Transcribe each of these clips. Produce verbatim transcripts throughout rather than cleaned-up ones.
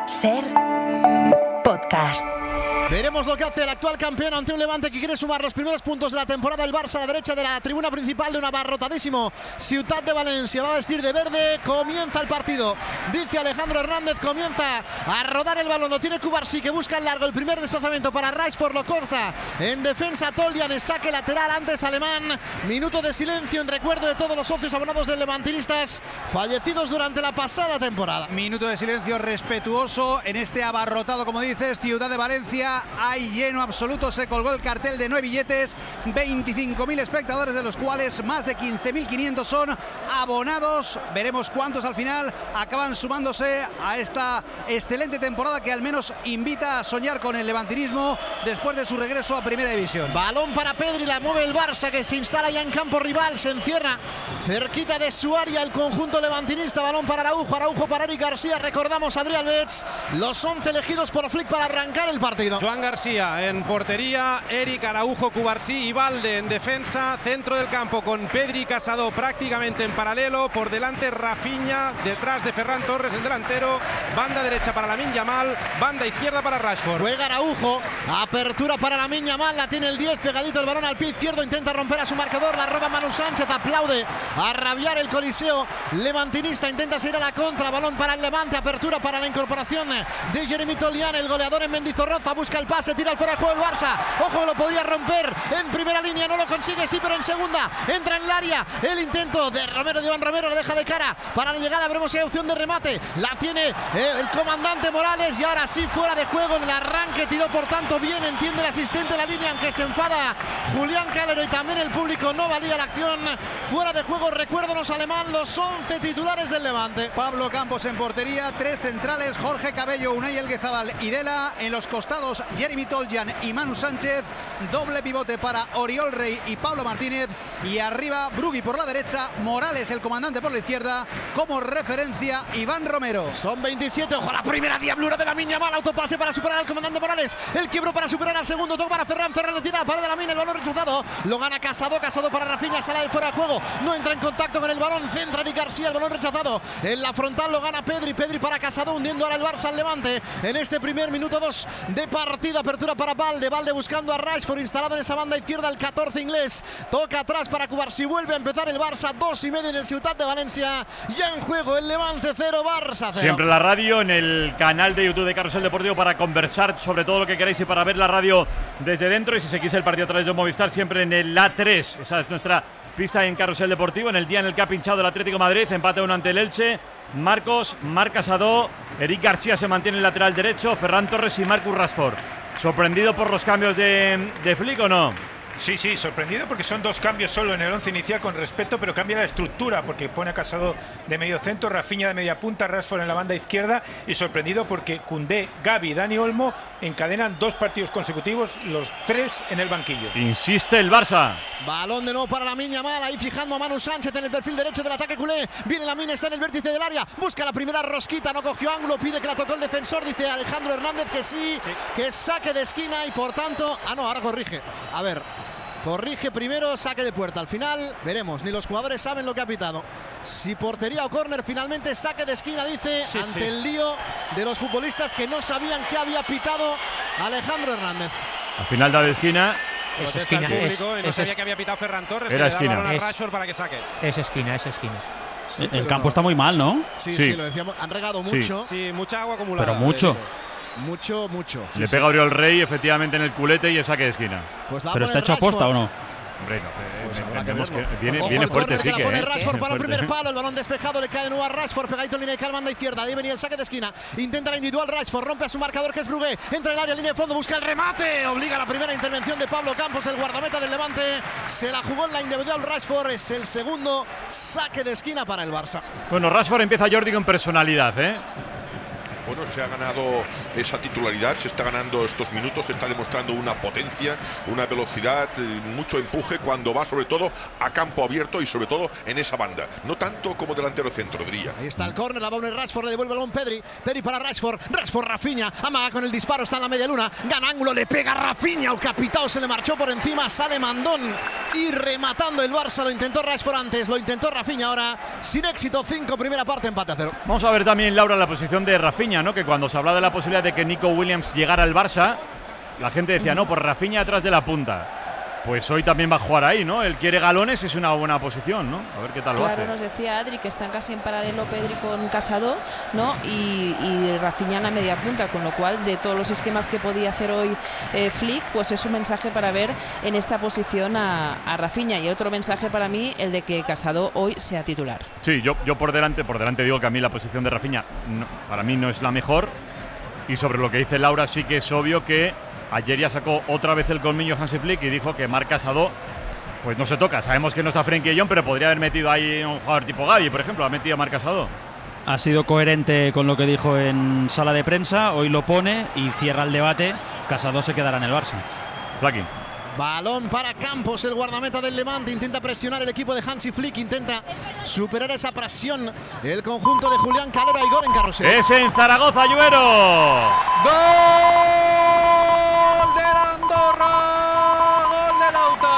Ser podcast. Veremos lo que hace el actual campeón ante un Levante que quiere sumar los primeros puntos de la temporada. El Barça a la derecha de la tribuna principal de un abarrotadísimo Ciutat de Valencia. Va a vestir de verde. Comienza el partido. Dice Alejandro Hernández. Comienza a rodar el balón. Lo tiene Cubarsí, que busca el largo. El primer desplazamiento para Rashford. Lo corta. En defensa Toljan. El saque lateral antes Alemán. Minuto de silencio en recuerdo de todos los socios abonados del Levantinistas fallecidos durante la pasada temporada. Minuto de silencio respetuoso en este abarrotado, como dices, Ciudad de Valencia. Hay lleno absoluto, se colgó el cartel de nueve billetes, veinticinco mil espectadores, de los cuales más de quince mil quinientos son abonados. Veremos cuántos al final acaban sumándose a esta excelente temporada que al menos invita a soñar con el levantinismo después de su regreso a Primera División. Balón para Pedri, la mueve el Barça, que se instala ya en campo rival, se encierra cerquita de su área el conjunto levantinista. Balón para Araujo, Araujo para Eric García. Recordamos a Adrián Betts, los once elegidos por Flick para arrancar el partido. Joan García en portería, Eric, Araujo, Cubarsí y Valde en defensa, centro del campo con Pedri y Casado prácticamente en paralelo, por delante Rafinha, detrás de Ferran Torres el delantero, banda derecha para Lamine Yamal, banda izquierda para Rashford. Juega Araujo, apertura para Lamine Yamal, la tiene el diez, pegadito el balón al pie izquierdo, intenta romper a su marcador, la roba Manu Sánchez, aplaude a rabiar el Coliseo levantinista, intenta seguir a la contra, balón para el Levante, apertura para la incorporación de Jeremy Toljan, el goleador en Mendizorroza, busca el pase, tira el fuera de juego el Barça, ojo, lo podría romper en primera línea, no lo consigue, sí, pero en segunda, entra en el área, el intento de Romero, de Iván Romero, le deja de cara para la llegada, veremos si hay opción de remate, la tiene eh, el comandante Morales, y ahora sí, fuera de juego en el arranque, tiró por tanto bien, entiende el asistente de la línea, aunque se enfada Julián Calero y también el público, no valía la acción, fuera de juego, recuérdanos Alemán, los once titulares del Levante. Pablo Campos en portería, tres centrales, Jorge Cabello, Unai Elguezabal y Dela, en los costados Jeremy Toljan y Manu Sánchez, doble pivote para Oriol Rey y Pablo Martínez, y arriba Brugui por la derecha, Morales el comandante por la izquierda, como referencia Iván Romero. Son veintisiete, ojo, la primera diablura de Lamine Yamal, autopase para superar al comandante Morales, el quiebro para superar al segundo, toque para Ferran, Ferran le tira a la pared de Lamine, el balón rechazado, lo gana Casado, Casado para Rafinha, sale del fuera de juego, no entra en contacto con el balón, centra Eric García, el balón rechazado, en la frontal lo gana Pedri, Pedri para Casado, hundiendo ahora el Barça al Levante, en este primer minuto dos de partido, apertura para Valde, Valde buscando a Rashford, instalado en esa banda izquierda, el catorce inglés, toca atrás para Cubarsí, vuelve a empezar el Barça, dos y medio en el Ciutat de Valencia, ya en juego el Levante cero, Barça cero. Siempre la radio en el canal de YouTube de Carrusel Deportivo para conversar sobre todo lo que queráis y para ver la radio desde dentro, y si seguís el partido a través de Movistar siempre en el A tres, esa es nuestra pista en Carrusel Deportivo, en el día en el que ha pinchado el Atlético de Madrid, empate uno ante el Elche. Marcos, Marc Casado, Eric García se mantiene en el lateral derecho, Ferran Torres y Marcus Rashford. ¿Sorprendido por los cambios de, de Flick o no? Sí, sí, sorprendido porque son dos cambios solo en el once inicial con respeto, pero cambia la estructura porque pone a Casado de medio centro, Rafinha de media punta, Rashford en la banda izquierda, y sorprendido porque Koundé, Gavi y Dani Olmo encadenan dos partidos consecutivos, los tres en el banquillo. Insiste el Barça. Balón de nuevo para Lamine Yamal, ahí fijando a Manu Sánchez en el perfil derecho del ataque culé, viene Lamine, está en el vértice del área, busca la primera rosquita, no cogió ángulo, pide que la tocó el defensor, dice Alejandro Hernández que sí, sí. que saque de esquina y por tanto, ah no, ahora corrige, a ver, corrige primero, saque de puerta, al final veremos, ni los jugadores saben lo que ha pitado, si portería o córner, finalmente saque de esquina, dice, sí, ante sí. el lío de los futbolistas que no sabían qué había pitado Alejandro Hernández. Al final da de esquina. Es esquina, el público, es, y no es, sabía es, que había pitado Ferran Torres, era le da esquina. balón a Es, Rashford para que saque. Es esquina, es esquina. Sí, el campo no. está muy mal, ¿no? Sí, sí, sí, sí, lo decíamos, han regado mucho. Sí, sí, mucha agua acumulada. Pero mucho. Mucho, mucho. Le sí, pega sí. Oriol Rey efectivamente en el culete y el saque de esquina. Pues ¿Pero está hecho a posta o no? Hombre, no, eh, pues eh, que que viene, Ojo, viene el fuerte, córner sí que que la pone eh, Rashford para el fuerte. primer palo, el balón despejado, le cae de nuevo a Rashford, pegadito en línea de calma, banda izquierda, ahí venía el saque de esquina, intenta la individual Rashford, rompe a su marcador que es Brugui, entra en el área, línea de fondo, busca el remate, obliga a la primera intervención de Pablo Campos, el guardameta del Levante, se la jugó en la individual Rashford, es el segundo saque de esquina para el Barça. Bueno, Rashford empieza Jordi con personalidad, ¿eh? Bueno, se ha ganado esa titularidad, se está ganando estos minutos, se está demostrando una potencia, una velocidad, mucho empuje cuando va sobre todo a campo abierto y sobre todo en esa banda. No tanto como delantero centro, diría. Ahí está el córner, la va a poner Rashford, le devuelve el balón Pedri, Pedri para Rashford, Rashford Rafinha, amaga con el disparo, está en la media luna, gana ángulo, le pega Rafinha, el capitao se le marchó por encima, sale Mandón y rematando el Barça, lo intentó Rashford antes, lo intentó Rafinha ahora, sin éxito, cinco, primera parte, empate a cero. Vamos a ver también, Laura, la posición de Rafinha. Rafinha, ¿no? Que cuando se hablaba de la posibilidad de que Nico Williams llegara al Barça, la gente decía, no, pues Rafinha atrás de la punta. Pues hoy también va a jugar ahí, ¿no? Él quiere galones, es una buena posición, ¿no? A ver qué tal lo hace. Claro, nos decía Adri que están casi en paralelo Pedri con Casado, ¿no? Y, y Rafinha en la media punta, con lo cual de todos los esquemas que podía hacer hoy eh, Flick, pues es un mensaje para ver en esta posición a, a Rafinha. Y otro mensaje para mí, el de que Casado hoy sea titular. Sí, yo, yo por delante, por delante digo que a mí la posición de Rafinha no, para mí no es la mejor. Y sobre lo que dice Laura, sí que es obvio que ayer ya sacó otra vez el colmillo Hansi Flick y dijo que Marc Casado pues no se toca. Sabemos que no está Frenkie de Jong, pero podría haber metido ahí un jugador tipo Gavi, por ejemplo. Ha metido a Marc Casado. Ha sido coherente con lo que dijo en sala de prensa. Hoy lo pone y cierra el debate. Casado se quedará en el Barça. Flaki. Balón para Campos, el guardameta del Levante. Intenta presionar el equipo de Hansi Flick. Intenta superar esa presión el conjunto de Julián Calero. Y gol en Carrusel. Es en Zaragoza, Lluero. ¡Gol de Andorra! ¡Gol de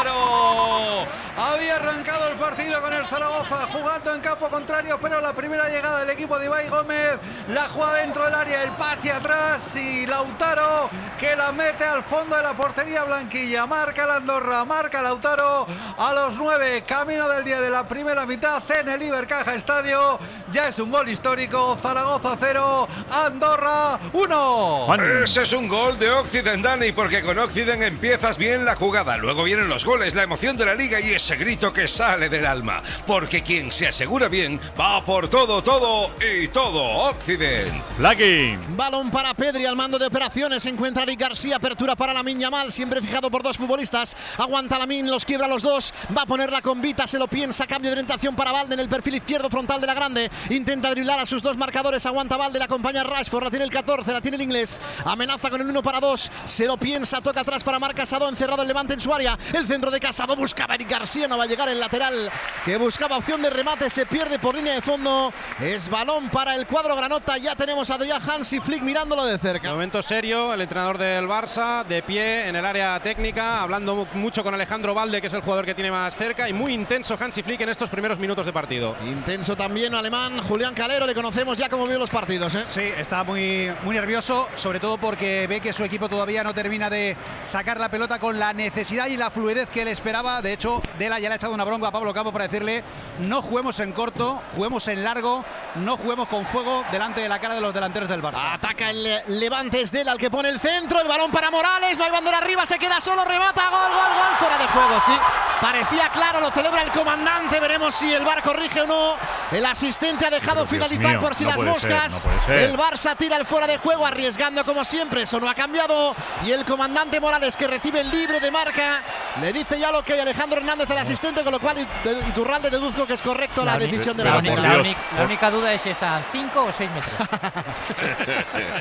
Lautaro! Había arrancado el partido con el Zaragoza jugando en campo contrario, pero la primera llegada del equipo de Ibai Gómez la juega dentro del área, el pase atrás y Lautaro que la mete al fondo de la portería blanquilla. Marca el Andorra, marca Lautaro a los nueve, camino del día de la primera mitad en el Ibercaja Estadio. Ya es un gol histórico. Zaragoza cero, Andorra uno. Ese es un gol de Occident, Dani, porque con Occident empiezas bien la jugada, luego vienen los goles, la emoción de la liga y ese grito que sale del alma, porque quien se asegura bien va por todo, todo y todo. Occident. Lucky. Balón para Pedri al mando de operaciones. Se encuentra Eric García. Apertura para Lamine Yamal. Siempre fijado por dos futbolistas. Aguanta Lamine, los quiebra los dos. Va a ponerla con Vita. Se lo piensa. Cambio de orientación para Valde en el perfil izquierdo frontal de la grande. Intenta driblar a sus dos marcadores. Aguanta Valde. La acompaña Rashford. La tiene el catorce. La tiene el inglés. Amenaza con el uno para dos. Se lo piensa. Toca atrás para Marc Casado. Encerrado el Levante en su área. El centro de Casado. Buscaba Eric García. No va a llegar el lateral que buscaba opción de remate. Se pierde por línea de fondo. Es balón para el cuadro granota. Ya tenemos a Adrián Hansi Flick mirándolo de cerca. Momento serio, el entrenador del Barça de pie en el área técnica, hablando mucho con Alejandro Valde, que es el jugador que tiene más cerca, y muy intenso Hansi Flick en estos primeros minutos de partido. Intenso también alemán Julián Calero. Le conocemos ya cómo vio los partidos, ¿eh? Sí, está muy, muy nervioso, sobre todo porque ve que su equipo todavía no termina de sacar la pelota con la necesidad y la fluidez que él esperaba. De hecho, Dela ya le ha echado una bronca a Pablo Campo para decirle: no juguemos en corto, juguemos en largo, no juguemos con fuego delante de la cara de los delanteros del Barça. Ataca el Levante, es Dela el que pone el centro, el balón para Morales, no hay bandera arriba, se queda solo, remata, gol, gol, gol, fuera de juego, sí. Parecía claro, lo celebra el comandante, veremos si el V A R corrige o no. El asistente ha dejado Pero, finalizar mío, por si no las puede moscas. ser, no puede ser. El Barça tira el fuera de juego, arriesgando como siempre, eso no ha cambiado. Y el comandante Morales, que recibe el libre de marca, le dice ya lo que Alejandro Hernández, el asistente, con lo cual Iturralde deduzco que es correcto la, la decisión de la, la, bandera. la, única, la única duda es si están cinco o seis metros. pero,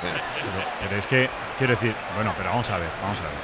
pero es que, quiero decir, bueno, pero vamos a ver, vamos a ver.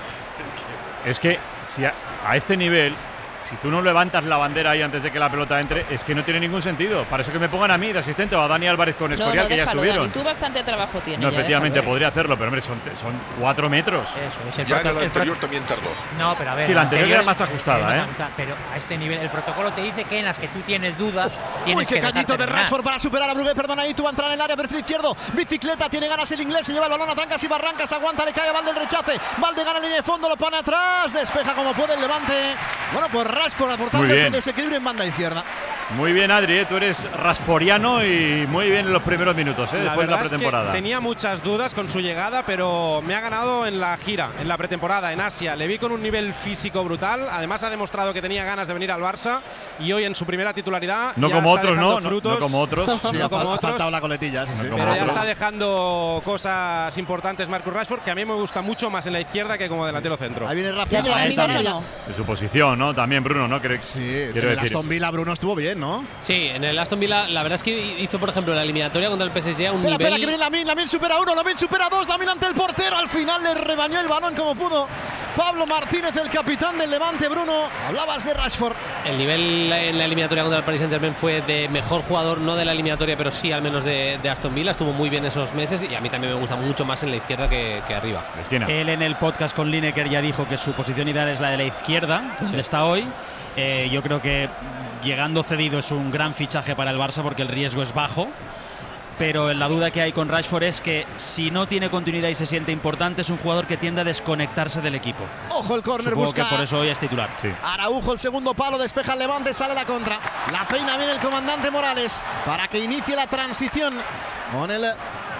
Es que si a, a este nivel, si tú no levantas la bandera ahí antes de que la pelota entre, es que no tiene ningún sentido. Para eso que me pongan a mí de asistente o a Dani Álvarez con Escorial, no, no, que ya déjalo, estuvieron. Dani, tú bastante trabajo tienes. No, ya, efectivamente déjalo. podría hacerlo, pero hombre, son, son cuatro metros. Eso es el Ya en proto- el el anterior pro- también tardó. No, pero a ver. Sí, la anterior era más es- ajustada, es más ¿eh? ajustada, pero a este nivel, el protocolo te dice que en las que tú tienes dudas, Uy, tienes qué que dejar cañito de terminar. Rashford para superar a Brugué, perdona, ahí tú va a entrar en el área, perfil izquierdo, bicicleta, tiene ganas el inglés, se lleva el balón a trancas y barrancas, aguanta, le cae a Valde el rechace, Valde gana la línea de fondo, lo pone atrás, despeja como puede el Levante. Bueno, pues Rashford aportando Muy ese bien. desequilibrio en banda izquierda. Muy bien, Adri, ¿eh? Tú eres rasforiano y muy bien en los primeros minutos, ¿eh? La después de la verdad es que pretemporada. tenía muchas dudas con su llegada, pero me ha ganado en la gira, en la pretemporada, en Asia. Le vi con un nivel físico brutal. Además ha demostrado que tenía ganas de venir al Barça y hoy en su primera titularidad No ya como está otros, dejando ¿no? No- frutos. no como otros. Sí, No ha, como fal- ha otros. faltado la coletilla, sí, sí. No como Pero ya otros. está dejando cosas importantes Marcus Rashford, que a mí me gusta mucho más en la izquierda que como delantero centro. Ahí viene ¿Ya Rafinha. terminas o no? De su posición, ¿no? También Bruno, ¿no? Creo, Sí, quiero el decir. Aston Villa, Bruno estuvo bien, ¿no? Sí, en el Aston Villa la verdad es que hizo, por ejemplo, la eliminatoria contra el P S G a un Espera, nivel… espera, que viene Lamine, Lamine supera uno, Lamine supera dos, Lamine ante el portero, al final le rebañó el balón como pudo Pablo Martínez, el capitán del Levante. Bruno, hablabas de Rashford. El nivel en la eliminatoria contra el Paris Saint-Germain fue de mejor jugador, no de la eliminatoria, pero sí al menos de, de Aston Villa. Estuvo muy bien esos meses y a mí también me gusta mucho más en la izquierda que, que arriba. De esquina. Él en el podcast con Lineker ya dijo que su posición ideal es la de la izquierda, donde está hoy. Eh, yo creo que llegando cedido es un gran fichaje para el Barça porque el riesgo es bajo. pero la duda que hay con Rashford es que si no tiene continuidad y se siente importante, es un jugador que tiende a desconectarse del equipo. Ojo el córner, Supongo busca que por eso hoy es titular. Sí. Araujo, el segundo palo, despeja el Levante, sale la contra. La peina bien el comandante Morales para que inicie la transición con el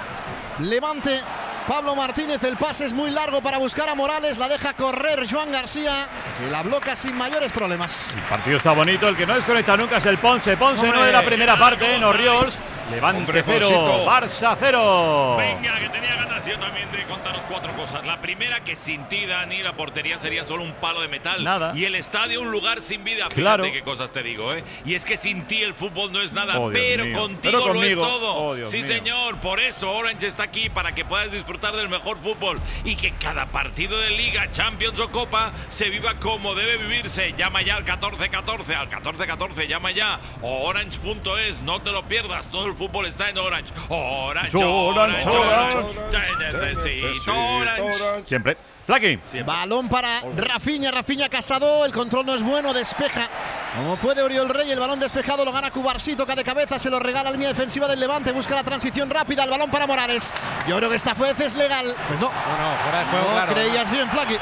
Levante. Pablo Martínez, el pase es muy largo para buscar a Morales, la deja correr Joan García, que la bloca sin mayores problemas. El partido está bonito, el que no desconecta nunca es el Ponce. Ponce no de la primera parte en Orriols. Levante cero, Barça cero. Venga, que tenía ganas yo también de contaros cuatro cosas. La primera, que sin ti, Dani, la portería sería solo un palo de metal. Nada. Y el estadio un lugar sin vida. Fíjate Claro. qué cosas te digo, ¿eh? Y es que sin ti el fútbol no es nada, Oh, Dios pero mío. contigo Pero lo conmigo. es todo. Oh, Dios sí, mío. señor. Por eso Orange está aquí, para que puedas disfrutar del mejor fútbol y que cada partido de Liga, Champions o Copa se viva como debe vivirse. Llama ya al catorce catorce, al catorce catorce, llama ya. Orange punto es, no te lo pierdas. Todo el fútbol está en Orange. Orange, Orange, Orange, Orange. Te necesito, Orange. Siempre. Flaky. Balón para Rafinha, Rafinha Casado, el control no es bueno, despeja como puede Oriol Rey, el balón despejado lo gana Cubarsí, toca de cabeza, se lo regala a la línea defensiva del Levante, busca la transición rápida, el balón para Morales. Yo creo que esta juez es legal. Pues no, No, no, fuera de juego, no claro. creías bien, Flaky.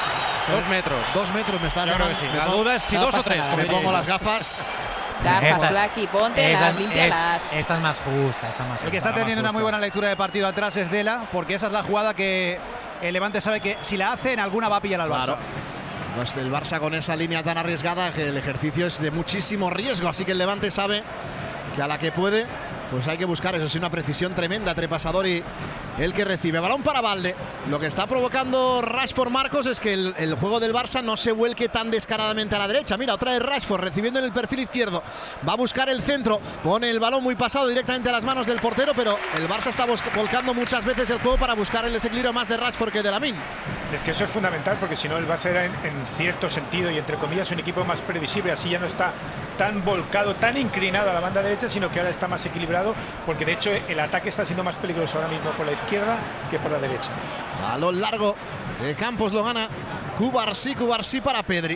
Dos metros. Dos metros me estás Yo creo llamando. que sí. Me La pongo- duda es si no dos o pasa tres, nada, como Me dices. pongo las gafas. Gafas, Esta- Flaky, póntelas, Esta- límpialas. es- Esta es más justa, esta es más El que justa, está teniendo más una muy justa. buena lectura de partido atrás es Dela, porque esa es la jugada que el Levante sabe que si la hace en alguna va a pillar al Barça. Claro. Pues el Barça con esa línea tan arriesgada que el ejercicio es de muchísimo riesgo, así que el Levante sabe que a la que puede, pues hay que buscar, eso sí, una precisión tremenda entre pasador y el que recibe. Balón para Valde. Lo que está provocando Rashford, Marcos, es que el, el juego del Barça no se vuelque tan descaradamente a la derecha. Mira, otra vez Rashford recibiendo en el perfil izquierdo. Va a buscar el centro, pone el balón muy pasado directamente a las manos del portero, pero el Barça está volcando muchas veces el juego para buscar el desequilibrio más de Rashford que de Lamine. Es que eso es fundamental, porque si no el Barça era en, en cierto sentido y entre comillas un equipo más previsible, así ya no está tan volcado, tan inclinado a la banda derecha, sino que ahora está más equilibrado, porque de hecho el ataque está siendo más peligroso ahora mismo por la izquierda que por la derecha. Balón largo de Campos, lo gana Cubarsí, Cubarsí para Pedri.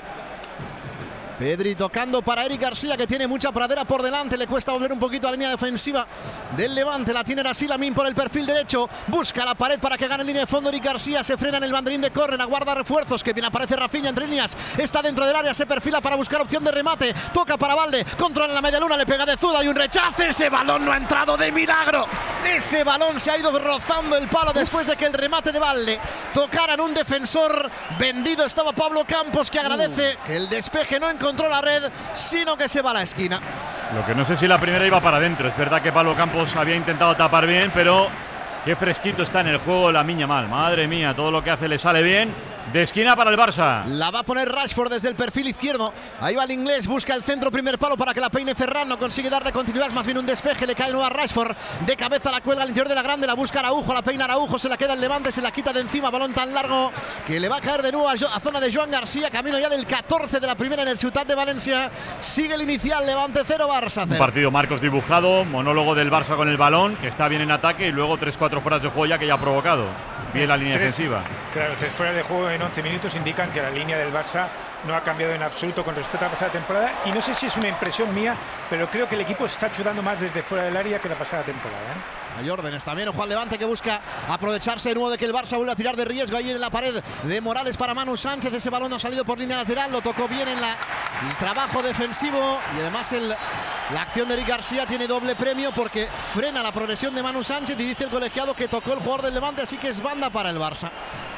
Pedri tocando para Eric García, que tiene mucha pradera por delante. Le cuesta volver un poquito a la línea defensiva del Levante. La tiene así Lamine por el perfil derecho. Busca la pared para que gane en línea de fondo Eric García. Se frena en el banderín de córner. Aguarda refuerzos. Que bien aparece Rafinha entre líneas. Está dentro del área. Se perfila para buscar opción de remate. Toca para Valde. Controla la media luna. Le pega de zurda y un rechazo. Ese balón no ha entrado de milagro. Ese balón se ha ido rozando el palo después de que el remate de Valde tocara en un defensor. Vendido estaba Pablo Campos, que agradece que el despeje no encontró encontró la red, sino que se va a la esquina. Lo que no sé si la primera iba para adentro. Es verdad que Pablo Campos había intentado tapar bien, pero qué fresquito está en el juego Lamine Yamal. Madre mía, todo lo que hace le sale bien. De esquina para el Barça. La va a poner Rashford desde el perfil izquierdo. Ahí va el inglés, busca el centro, primer palo para que la peine Ferran. No consigue darle continuidad, más bien un despeje. Le cae de nuevo a Rashford. De cabeza la cuelga al interior de la grande. La busca Araujo, la peina Araujo. Se la queda el Levante, se la quita de encima. Balón tan largo que le va a caer de nuevo a, a zona de Joan García. Camino ya del catorce de la primera en el Ciutat de Valencia. Sigue el inicial, Levante cero, Barça cero. Un partido Marcos dibujado, monólogo del Barça con el balón, que está bien en ataque, y luego tres cuatro fueras de juego ya que ya ha provocado. Bien la línea Tres, defensiva. Claro, tres fuera de juego en once minutos indican que la línea del Barça no ha cambiado en absoluto con respecto a la pasada temporada, y no sé si es una impresión mía, pero creo que el equipo está chutando más desde fuera del área que la pasada temporada, ¿eh? Hay órdenes también, ojo al Levante, que busca aprovecharse de nuevo de que el Barça vuelve a tirar de riesgo ahí en la pared de Morales para Manu Sánchez. Ese balón no ha salido por línea lateral, lo tocó bien en la, el trabajo defensivo, y además el, la acción de Eric García tiene doble premio porque frena la progresión de Manu Sánchez, y dice el colegiado que tocó el jugador del Levante, así que es banda para el Barça.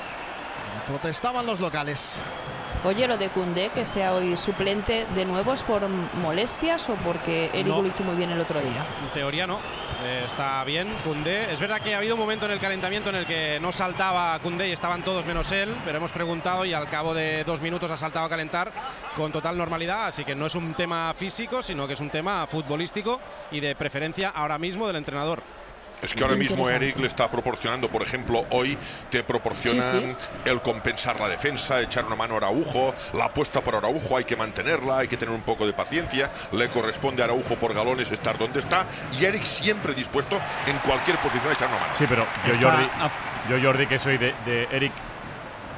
Protestaban los locales. Oye, lo de Koundé, que sea hoy suplente de nuevo, ¿es por molestias o porque Eric No. lo hizo muy bien el otro día? En teoría no. Eh, está bien Koundé. Es verdad que ha habido un momento en el calentamiento en el que no saltaba Koundé y estaban todos menos él, pero hemos preguntado y al cabo de dos minutos ha saltado a calentar con total normalidad, así que no es un tema físico, sino que es un tema futbolístico y de preferencia ahora mismo del entrenador. Es que ahora mismo Eric le está proporcionando, por ejemplo, hoy te proporcionan Sí, sí. el compensar la defensa, echar una mano a Araujo, la apuesta por Araujo hay que mantenerla, hay que tener un poco de paciencia, le corresponde a Araujo por galones estar donde está, y Eric siempre dispuesto en cualquier posición a echar una mano. Sí, pero yo Está Jordi, a- yo Jordi que soy de, de Eric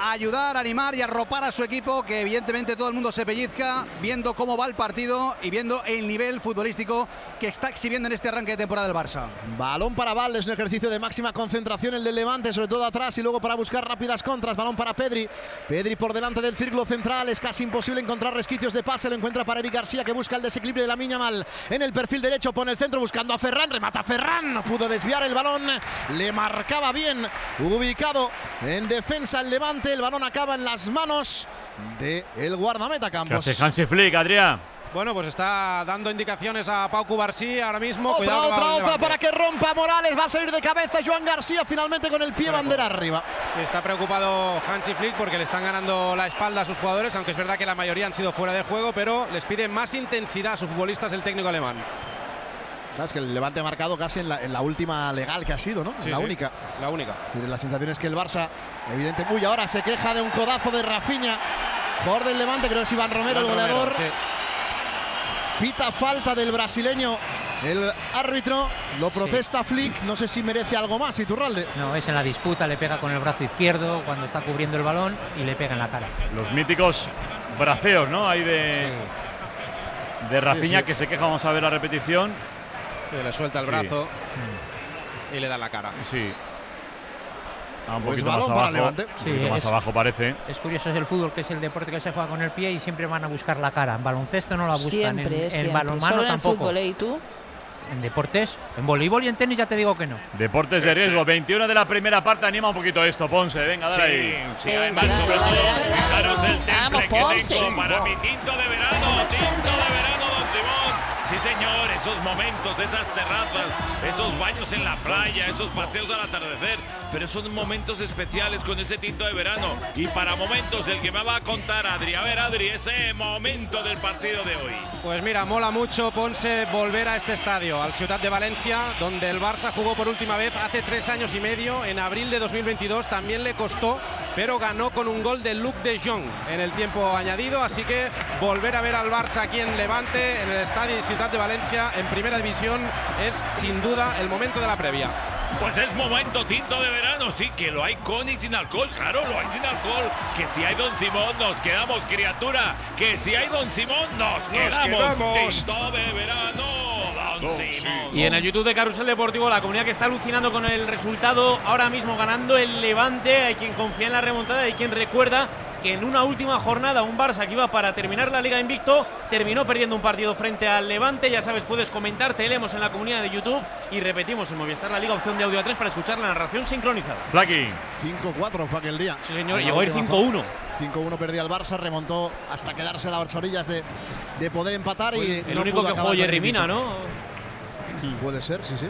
a ayudar, a animar y a arropar a su equipo, que evidentemente todo el mundo se pellizca viendo cómo va el partido y viendo el nivel futbolístico que está exhibiendo en este arranque de temporada del Barça. Balón para Valde, es un ejercicio de máxima concentración el del Levante, sobre todo atrás y luego para buscar rápidas contras. Balón para Pedri, Pedri por delante del círculo central, es casi imposible encontrar resquicios de pase, lo encuentra para Eric García, que busca el desequilibrio de Lamine Yamal en el perfil derecho, pone el centro buscando a Ferran, remata Ferran, no pudo desviar el balón, le marcaba bien, ubicado en defensa el Levante, el balón acaba en las manos de el guardameta Campos. ¿Qué hace Hansi Flick, Adrián? Bueno, pues está dando indicaciones a Pau Cubarsí ahora mismo. Otra, Cuidado, otra, otra Levante. para que rompa Morales. Va a salir de cabeza Joan García finalmente con el pie Bueno, bandera arriba. Está preocupado Hansi Flick porque le están ganando la espalda a sus jugadores, aunque es verdad que la mayoría han sido fuera de juego, pero les pide más intensidad a sus futbolistas el técnico alemán. Claro, es que el Levante ha marcado casi en la, en la última legal que ha sido, ¿no? Sí, la sí, única. La única. Es decir, la sensación es que el Barça, evidente, uy, ahora se queja de un codazo de Rafinha, jugador del Levante, creo que es Iván Romero, Iván el goleador. Romero, sí. Pita falta del brasileño el árbitro, lo protesta sí. Flick, no sé si merece algo más, Iturralde. No, es en la disputa, le pega con el brazo izquierdo cuando está cubriendo el balón y le pega en la cara. Los míticos braceos, ¿no? Hay de, sí. de Rafinha, sí, sí. que se queja, vamos a ver la repetición. Que le suelta el sí. brazo y le da la cara. Sí. Ah, un pues poquito más abajo, Levante. un poquito Sí, más es, abajo parece. Es curioso, es el fútbol, que es el deporte que se juega con el pie y siempre van a buscar la cara. En baloncesto no la buscan, Siempre, en, siempre. en balonmano Solo en el tampoco. fútbol, ¿eh? ¿Y tú? En deportes, en voleibol y en tenis ya te digo que no. Deportes de riesgo, veintiuno de la primera parte, anima un poquito esto, Ponce, venga, dale sí, ahí. Sí, Venga, además, dale, sobre dale, todo, dale, dale. fijaros el temple Vamos, que Ponce. tengo para mi tinto de verano, tinto de verano, don Simón. Sí, señor, esos momentos, esas terrazas, esos baños en la playa, esos paseos al atardecer, pero son momentos especiales con ese tinto de verano. Y para momentos, el que me va a contar Adri, a ver, Adri, ese momento del partido de hoy. Pues mira, mola mucho, Ponce, volver a este estadio, al Ciutat de Valencia, donde el Barça jugó por última vez hace tres años y medio, en abril de dos mil veintidós. También le costó, pero ganó con un gol de Luc de Jong en el tiempo añadido. Así que volver a ver al Barça aquí en Levante, en el estadio Ciutat de Valencia, en primera división, es sin duda el momento de la previa. Pues es momento tinto de verano, sí, que lo hay con y sin alcohol, claro, lo hay sin alcohol. Que si hay Don Simón, nos quedamos, criatura. Que si hay Don Simón, nos, nos quedamos. quedamos. Tinto de verano, Don, Don Simón. Simón. Y en el YouTube de Carrusel Deportivo, la comunidad que está alucinando con el resultado, ahora mismo ganando el Levante. Hay quien confía en la remontada, hay quien recuerda que en una última jornada un Barça que iba para terminar la Liga invicto terminó perdiendo un partido frente al Levante. Ya sabes, puedes comentar, te leemos en la comunidad de YouTube y repetimos en Movistar La Liga, opción de audio a tres para escuchar la narración sincronizada. Flaky. cinco cuatro fue aquel día. Sí, señor, llegó el cinco uno. cinco uno perdía el Barça, remontó hasta quedarse a las orillas de, de poder empatar. Fue y el no único pudo que acabar jugó Jerry con el Mina, ¿no? Puede ser, sí, sí.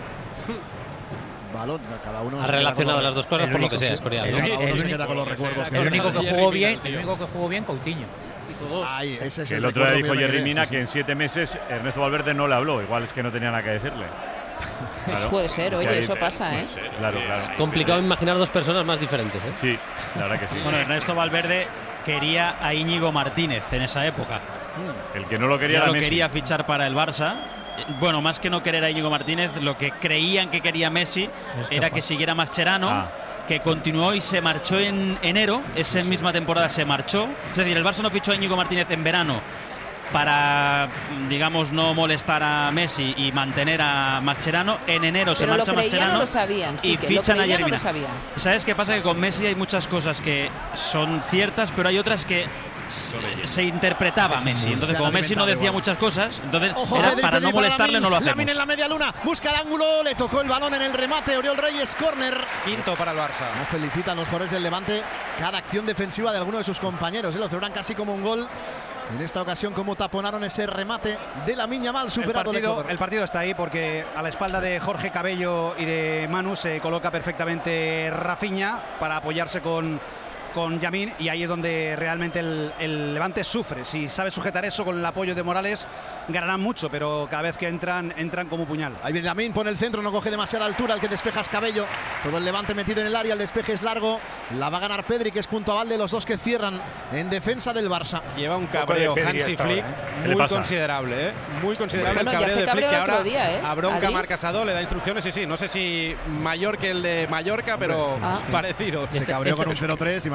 Balón, cada uno ha relacionado las dos cosas por lo que sea, Escorial. El, el, el, se queda con los recuerdos. El único que jugó bien, el único que jugó bien, Coutinho. Ay, ese es el, el otro día dijo Jerry Jerry Mina sí, sí. que en siete meses Ernesto Valverde no le habló. Igual es que no tenía nada que decirle. Claro. Puede ser, oye, eso pasa, ¿eh? Claro, claro. Complicado imaginar dos personas más diferentes, ¿eh? Sí, la verdad que sí. Bueno, Ernesto Valverde quería a Íñigo Martínez en esa época. El que no lo quería ya era lo Messi. quería fichar para el Barça. Bueno, más que no querer a Íñigo Martínez, lo que creían que quería Messi es que era fue. que siguiera Mascherano, ah. que continuó y se marchó en enero. Esa misma temporada se marchó. Es decir, el Barça no fichó a Íñigo Martínez en verano para, digamos, no molestar a Messi y mantener a Mascherano. En enero Pero se marcha lo Mascherano lo sabían, sí, y que fichan lo a Jerry no Mina. lo sabían. ¿Sabes qué pasa? Que con Messi hay muchas cosas que son ciertas, pero hay otras que se, se interpretaba a Messi. Entonces, como Messi no decía igual. muchas cosas, entonces Ojo, era Pedri, para Pedri, no molestarle para no lo hacemos. Lamine en la media luna, busca el ángulo, le tocó el balón en el remate, Oriol Reyes, córner. Quinto para el Barça. No felicitan los jugadores del Levante cada acción defensiva de alguno de sus compañeros, ¿eh? Lo celebran casi como un gol. En esta ocasión, como taponaron ese remate de Lamine Yamal, superado el partido, de el partido está ahí porque a la espalda de Jorge Cabello y de Manu se coloca perfectamente Rafinha para apoyarse con, con Yamin, y ahí es donde realmente el, el Levante sufre. Si sabe sujetar eso con el apoyo de Morales, ganarán mucho, pero cada vez que entran, entran como puñal. Ahí viene Yamin, pone el centro, no coge demasiada altura, el que despeja es Cabello. Todo el Levante metido en el área, el despeje es largo. La va a ganar Pedri, que es junto a Valde, los dos que cierran en defensa del Barça. Lleva un cabreo Hansi Flick ¿eh? muy considerable, ¿eh? Muy considerable. Bueno, el cabreo ya se de Flick, que ahora día, ¿eh? a bronca ¿Adri? Marc Casado le da instrucciones, sí, sí. No sé si mayor que el de Mallorca, pero ah. parecido. Se cabreó con un cero tres, imagínate.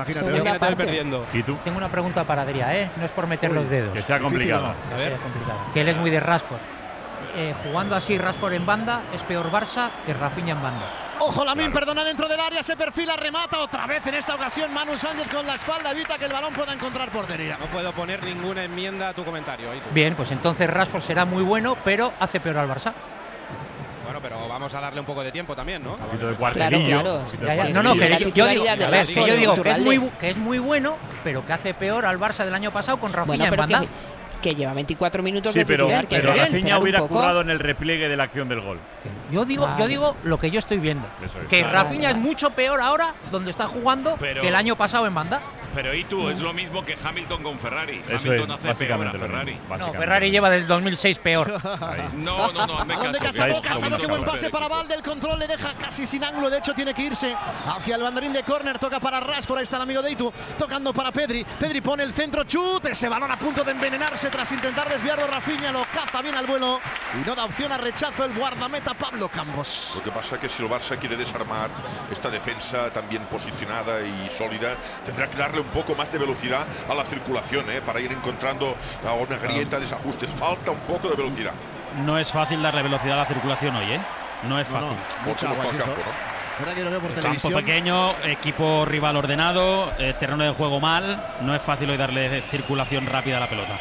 imagínate. Imagínate perdiendo. ¿Y tú? Tengo una pregunta para Adrián, ¿eh? No es por meter Uy, los dedos. Que sea complicado. No, que sea complicado. Que él es muy de Rashford. Eh, jugando así Rashford en banda es peor Barça que Rafinha en banda. Ojo, Lamine, claro. Perdona, dentro del área, se perfila, remata otra vez en esta ocasión. Manu Sánchez con la espalda evita que el balón pueda encontrar portería. No puedo poner ninguna enmienda a tu comentario. ¿Y tú? Bien, pues entonces Rashford será muy bueno, pero hace peor al Barça. Bueno, pero vamos a darle un poco de tiempo también, ¿no? Un poquito de cuartelillo. Claro, claro. Ya, ya. No, no, que yo, yo digo, a ver, que, yo digo que, es muy, que es muy bueno, pero que hace peor al Barça del año pasado con Rafinha bueno, pero en banda. Que, que lleva veinticuatro minutos sí, de pero, titular. pero que Rafinha hubiera un currado en el repliegue de la acción del gol. Yo digo, vale. yo digo lo que yo estoy viendo. Eso es. Que Vale, Rafinha vale. es mucho peor ahora donde está jugando pero, que el año pasado en banda. Pero y tú, es lo mismo que Hamilton con Ferrari. Eso Hamilton es, hace básicamente peor a Ferrari. Mismo, no, Ferrari lleva desde el dos mil seis peor. No, no, no, me Balón de caso. Casado, Casado, qué buen pase para Valde, el control le deja casi sin ángulo, de hecho tiene que irse hacia el banderín de córner, toca para Rashford, ahí está el amigo Deitu, tocando para Pedri, Pedri pone el centro, chute, ese balón a punto de envenenarse tras intentar desviarlo, Rafinha lo caza bien al vuelo y no da opción a rechazo el guardameta Pablo Campos. Lo que pasa es que si el Barça quiere desarmar esta defensa tan bien posicionada y sólida, tendrá que darle un poco más de velocidad a la circulación, ¿eh? Para ir encontrando a una grieta, desajustes. Falta un poco de velocidad. No es fácil darle velocidad a la circulación hoy, ¿eh? No es fácil. No, mucho agua, campo, ¿no? Ahora que lo veo por Campo televisión. pequeño, equipo rival ordenado, eh, terreno de juego mal. No es fácil hoy darle circulación rápida a la pelota.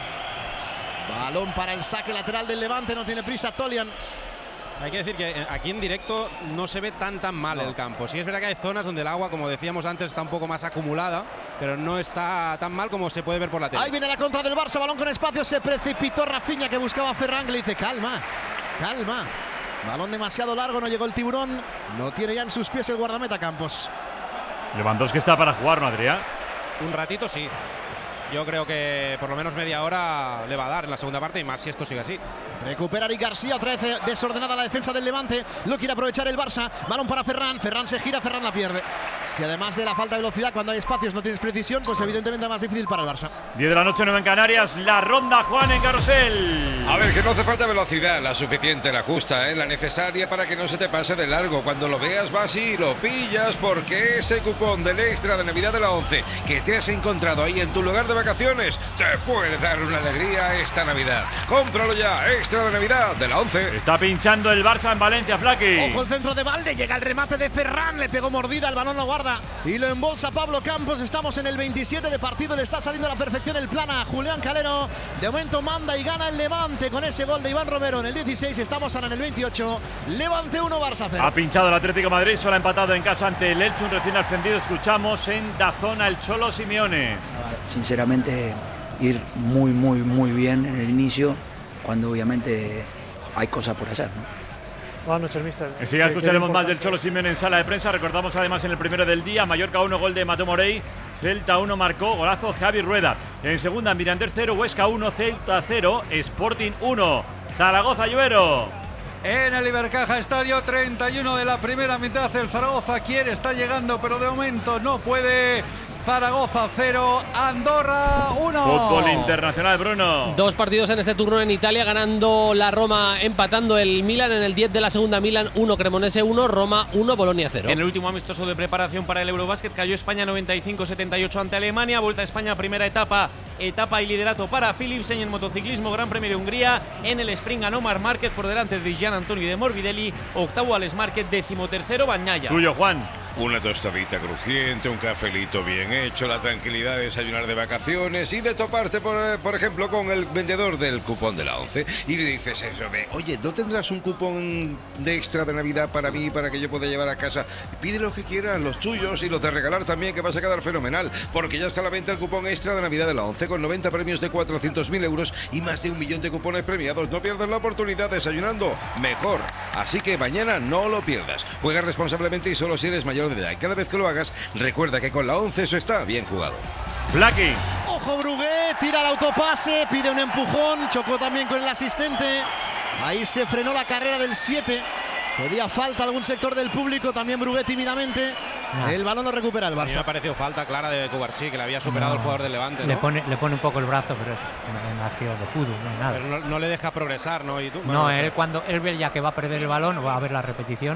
Balón para el saque lateral del Levante, no tiene prisa Tolian. Hay que decir que aquí en directo no se ve tan tan mal no. el campo. Sí es verdad que hay zonas donde el agua, como decíamos antes, está un poco más acumulada, pero no está tan mal como se puede ver por la tele. Ahí viene la contra del Barça, balón con espacio, se precipitó Rafinha que buscaba a Ferran, que le dice calma, calma. Balón demasiado largo, no llegó el tiburón, no tiene ya en sus pies el guardameta Campos. Lewandowski está para jugar, ¿no, Adrián? Un ratito sí. Yo creo que por lo menos media hora le va a dar en la segunda parte y más si esto sigue así. Recupera Eric García, otra vez desordenada la defensa del Levante. Lo quiere aprovechar el Barça. Balón para Ferran. Ferran se gira, Ferran la pierde. Si además de la falta de velocidad, cuando hay espacios no tienes precisión, pues evidentemente más difícil para el Barça. diez de la noche, nueve en Canarias. La ronda, Juan, en Carrusel. A ver, que no hace falta velocidad, la suficiente, la justa, ¿eh? La necesaria para que no se te pase de largo. Cuando lo veas vas y lo pillas, porque ese cupón del extra de Navidad de la once que te has encontrado ahí en tu lugar de vacaciones te puede dar una alegría esta Navidad. Cómpralo ya, extra de Navidad de la once. Está pinchando el Barça en Valencia, Flaqui. Ojo el centro de Valde, llega el remate de Ferran, le pegó mordida, el balón lo guarda y lo embolsa Pablo Campos. Estamos en el veintisiete de partido, le está saliendo a la perfección el plan a Julián Calero. De momento manda y gana el Levante con ese gol de Iván Romero en el dieciséis. Estamos ahora en el veintiocho. Levante uno, Barça cero. Ha pinchado el Atlético de Madrid, solo ha empatado en casa ante el Elche, un recién ascendido. Escuchamos en Dazón al Cholo Simeone. Sinceramente, ir muy, muy, muy bien en el inicio, cuando obviamente hay cosas por hacer, ¿no? Buenas noches, mister. Enseguida escucharemos más del Cholo Simeone en sala de prensa. Recordamos además en el primero del día, Mallorca uno, gol de Mateo Morey. Celta uno, marcó golazo Javi Rueda. En segunda, Mirandés cero, Huesca uno, Celta cero, Sporting uno. Zaragoza, Lluero. En el Ibercaja Estadio, treinta y uno de la primera mitad, el Zaragoza quiere, está llegando, pero de momento no puede. Zaragoza cero, Andorra uno. Fútbol internacional, Bruno. Dos partidos en este turno en Italia, ganando la Roma, empatando el Milan en el diez de la segunda. Milan uno, Cremonese uno, Roma uno, Bolonia cero. En el último amistoso de preparación para el Eurobásquet cayó España noventa y cinco setenta y ocho ante Alemania. Vuelta a España, primera etapa, etapa y liderato para Philipsen. En motociclismo, Gran Premio de Hungría. En el sprint ganó Marc Márquez por delante de Gian Antonio y de Morbidelli. Octavo Alex Márquez, decimotercero Bagnaia. Tuyo, Juan. Una tostadita crujiente, un cafelito bien hecho, la tranquilidad de desayunar de vacaciones y de toparte, por, por ejemplo, con el vendedor del cupón de la once. Y le dices eso de, oye, ¿no tendrás un cupón de extra de Navidad para mí, para que yo pueda llevar a casa? Pide lo que quieras, los tuyos y los de regalar también, que vas a quedar fenomenal, porque ya está a la venta el cupón extra de Navidad de la once, con noventa premios de cuatrocientos mil euros y más de un millón de cupones premiados. No pierdas la oportunidad, desayunando mejor. Así que mañana no lo pierdas. Juega responsablemente y solo si eres mayor de edad. Y cada vez que lo hagas, recuerda que con la once eso está bien jugado. Blacky. Ojo Brugué, tira el autopase, pide un empujón, chocó también con el asistente. Ahí se frenó la carrera del siete. Pedía falta algún sector del público, también Brugué tímidamente. No. El balón lo recupera el Barça. A mí me ha parecido falta clara de Cubarsí, que le había superado no. el jugador del Levante, ¿no? Le pone, le pone un poco el brazo, pero es una acción de fútbol, no hay nada. Pero no, no le deja progresar, ¿no? ¿Y tú? No, bueno, él no sé. cuando él ve ya que va a perder el balón, va a ver la repetición,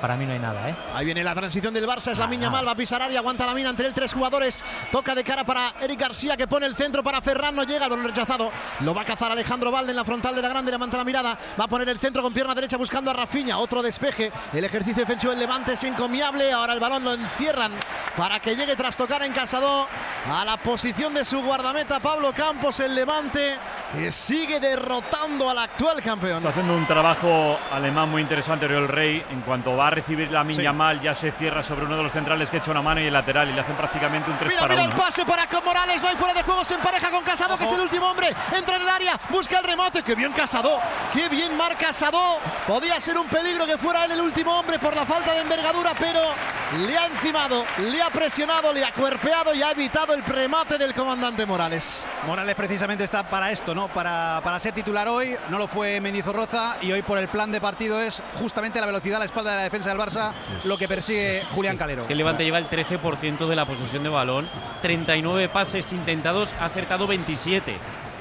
para mí no hay nada, ¿eh? Ahí viene la transición del Barça, es Lamine Yamal, va a pisar área, aguanta la mina entre el tres jugadores, toca de cara para Eric García que pone el centro para Ferran, no llega, el balón rechazado, lo va a cazar Alejandro Valde en la frontal de la grande, levanta la mirada, va a poner el centro con pierna derecha buscando a Rafinha, otro despeje, el ejercicio defensivo del Levante es encomiable, ahora el balón lo encierran para que llegue tras tocar en Casado a la posición de su guardameta Pablo Campos, el Levante que sigue derrotando al actual campeón. Está haciendo un trabajo alemán muy interesante Oriol Rey, en cuanto va a recibir la Lamine Yamal, ya se cierra sobre uno de los centrales que echa una mano y el lateral y le hacen prácticamente un tres mira, para mira uno. el pase para Morales, no hay fuera de juego, se empareja con Casado, Ojo. que es el último hombre, entra en el área, busca el remate, qué bien Casado, qué bien marca Casado, podía ser un peligro que fuera él el último hombre por la falta de envergadura, pero le ha encimado, le ha presionado, le ha cuerpeado y ha evitado el remate del comandante Morales. Morales precisamente está para esto, ¿no? Para, para ser titular hoy, no lo fue Mendizorroza y hoy por el plan de partido es justamente la velocidad a la espalda de la defensa del Barça lo que persigue Julián Calero. Es que el Levante lleva el trece por ciento de la posesión de balón, treinta y nueve pases intentados, ha acertado veintisiete.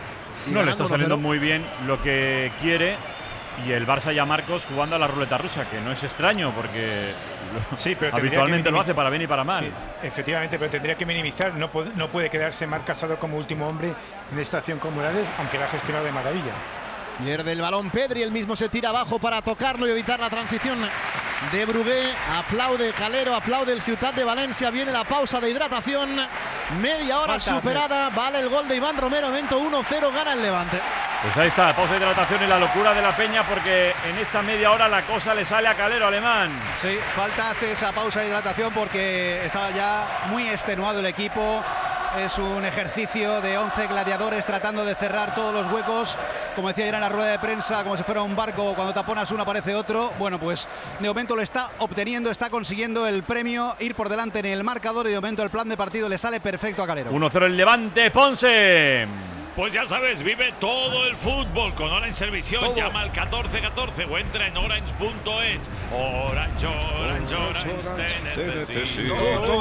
No le está saliendo muy bien lo que quiere y el Barça ya Marcos jugando a la ruleta rusa, que no es extraño porque sí, pero habitualmente lo hace para bien y para mal. Sí, efectivamente, pero tendría que minimizar, no puede, no puede quedarse Marc Casado como último hombre en esta acción con Morales, aunque la ha gestionado de maravilla. Pierde el balón Pedri, él mismo se tira abajo para tocarlo y evitar la transición de Brugué. Aplaude Calero, aplaude el Ciutat de Valencia. Viene la pausa de hidratación. Media hora Falta, superada. Vale el gol de Iván Romero. Evento uno cero, gana el Levante. Pues ahí está, pausa de hidratación y la locura de la Peña, porque en esta media hora la cosa le sale a Calero alemán. Sí, falta hace esa pausa de hidratación porque estaba ya muy extenuado el equipo. Es un ejercicio de once gladiadores tratando de cerrar todos los huecos. Como decía ayer en la rueda de prensa, como si fuera un barco, cuando taponas uno aparece otro. Bueno, pues de momento lo está obteniendo, está consiguiendo el premio, ir por delante en el marcador y de momento el plan de partido le sale perfecto a Calero. uno cero el Levante, Ponce. Pues ya sabes, vive todo el fútbol con Orange Servición. Todo. Llama al catorce catorce o entra en orange punto es. Orange, Orange, Orange, te necesito.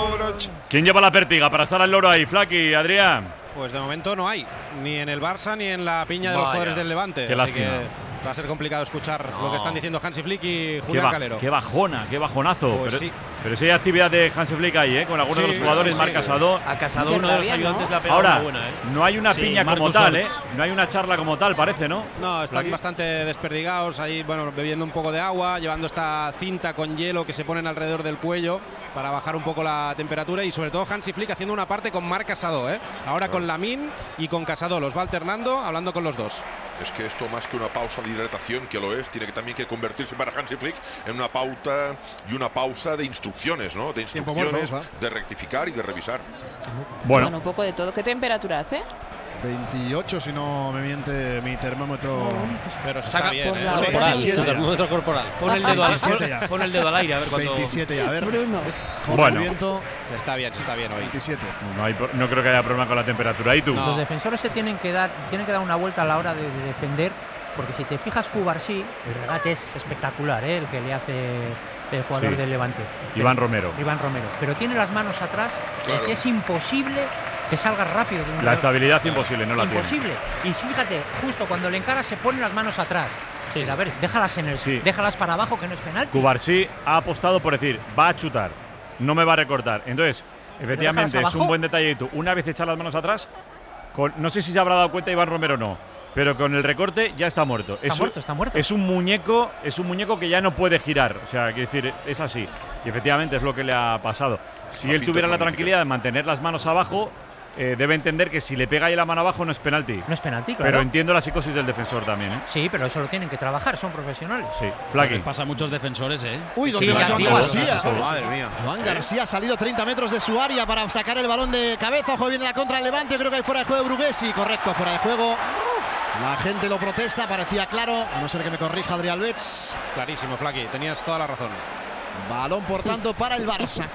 ¿Quién lleva la pértiga para estar al loro ahí, Flaki, Adrián? Pues de momento no hay, ni en el Barça ni en la piña de Vaya. los jugadores del Levante. Qué así lástima. Que va a ser complicado escuchar no. lo que están diciendo Hansi Flick y Julián qué Calero. Qué bajona, qué bajonazo. Pues pero, sí. pero sí hay actividad de Hansi Flick ahí, ¿eh? Con algunos sí, de los jugadores, sí, Marc sí, Casado. A Casado uno de los ayudantes la pega Ahora, buena, ¿eh? no hay una sí, piña Marcus como tal, Sol. ¿eh? No hay una charla como tal, parece, ¿no? No, están Aquí. bastante desperdigados ahí, bueno, bebiendo un poco de agua, llevando esta cinta con hielo que se ponen alrededor del cuello para bajar un poco la temperatura y sobre todo Hansi Flick haciendo una parte con Marc Casado, ¿eh? Ahora con Lamine y con Casado, los va alternando, hablando con los dos. Es que esto más que una pausa de hidratación, que lo es, tiene que también que convertirse para Hansi Flick en una pauta y una pausa de instrucciones, ¿no? De instrucciones, muerto, de rectificar y de revisar. Bueno. bueno, un poco de todo. ¿Qué temperatura hace? veintiocho, si no me miente mi termómetro. Pero se está bien, ¿eh? Corporal, termómetro corporal. Pon el dedo al, pon, pon el dedo al aire a ver cuánto. veintisiete ya, a ver. Bruno. Bueno, viento. Se está bien, se está bien hoy. veintisiete. No, hay, no creo que haya problema con la temperatura. ¿Y tú? No. Los defensores se tienen que dar, tienen que dar una vuelta a la hora de, de defender, porque si te fijas, Cubarsí, el regate es espectacular, ¿eh? El que le hace el jugador sí. del Levante. Iván Romero. Iván Romero. Pero tiene las manos atrás, claro. Es imposible que salga rápido. De un la estabilidad es imposible, no la tiene. Imposible. Y fíjate, justo cuando le encara se ponen las manos atrás. Sí, sí. A ver, déjalas en el sí. déjalas para abajo, que no es penalti. Cubarsí ha apostado por decir, va a chutar, no me va a recortar. Entonces, efectivamente, es un buen detallito. Una vez echar las manos atrás, con, no sé si se habrá dado cuenta Iván Romero o no, pero con el recorte ya está muerto. Está es muerto, un, está muerto. Es un muñeco, es un muñeco que ya no puede girar. O sea, quiero decir, es así. Y efectivamente es lo que le ha pasado. Si él tuviera la tranquilidad de mantener las manos abajo, eh, debe entender que si le pega ahí la mano abajo no es penalti. No es penalti, claro. Pero entiendo la psicosis del defensor también, ¿eh? Sí, pero eso lo tienen que trabajar, son profesionales. Sí, Flaki. Les pasa a muchos defensores, ¿eh? Uy, ¿dónde sí, va Joan García? Madre mía. Joan García ha salido treinta metros de su área para sacar el balón de cabeza. Ojo, viene la contra el Levante. Yo creo que hay fuera de juego de Brugués. Sí, correcto, fuera de juego. La gente lo protesta, parecía claro, a no ser que me corrija Adrián Alves. Clarísimo, Flaki, tenías toda la razón. Balón, por tanto, para el Barça.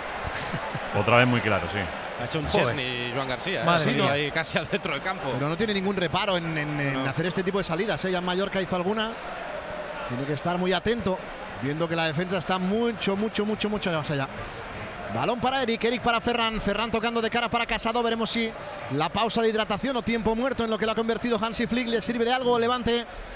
Otra vez muy claro, sí. Ha hecho un Chesney Joan García, ¿eh? Sí, no. Ahí casi al centro del campo. Pero no tiene ningún reparo en, en, en no. hacer este tipo de salidas, ¿eh? Ya en Mallorca hizo alguna. Tiene que estar muy atento, viendo que la defensa está mucho, mucho, mucho, mucho más allá. Balón para Eric, Eric para Ferran, Ferran tocando de cara para Casado. Veremos si la pausa de hidratación o tiempo muerto en lo que lo ha convertido Hansi Flick le sirve de algo. Levante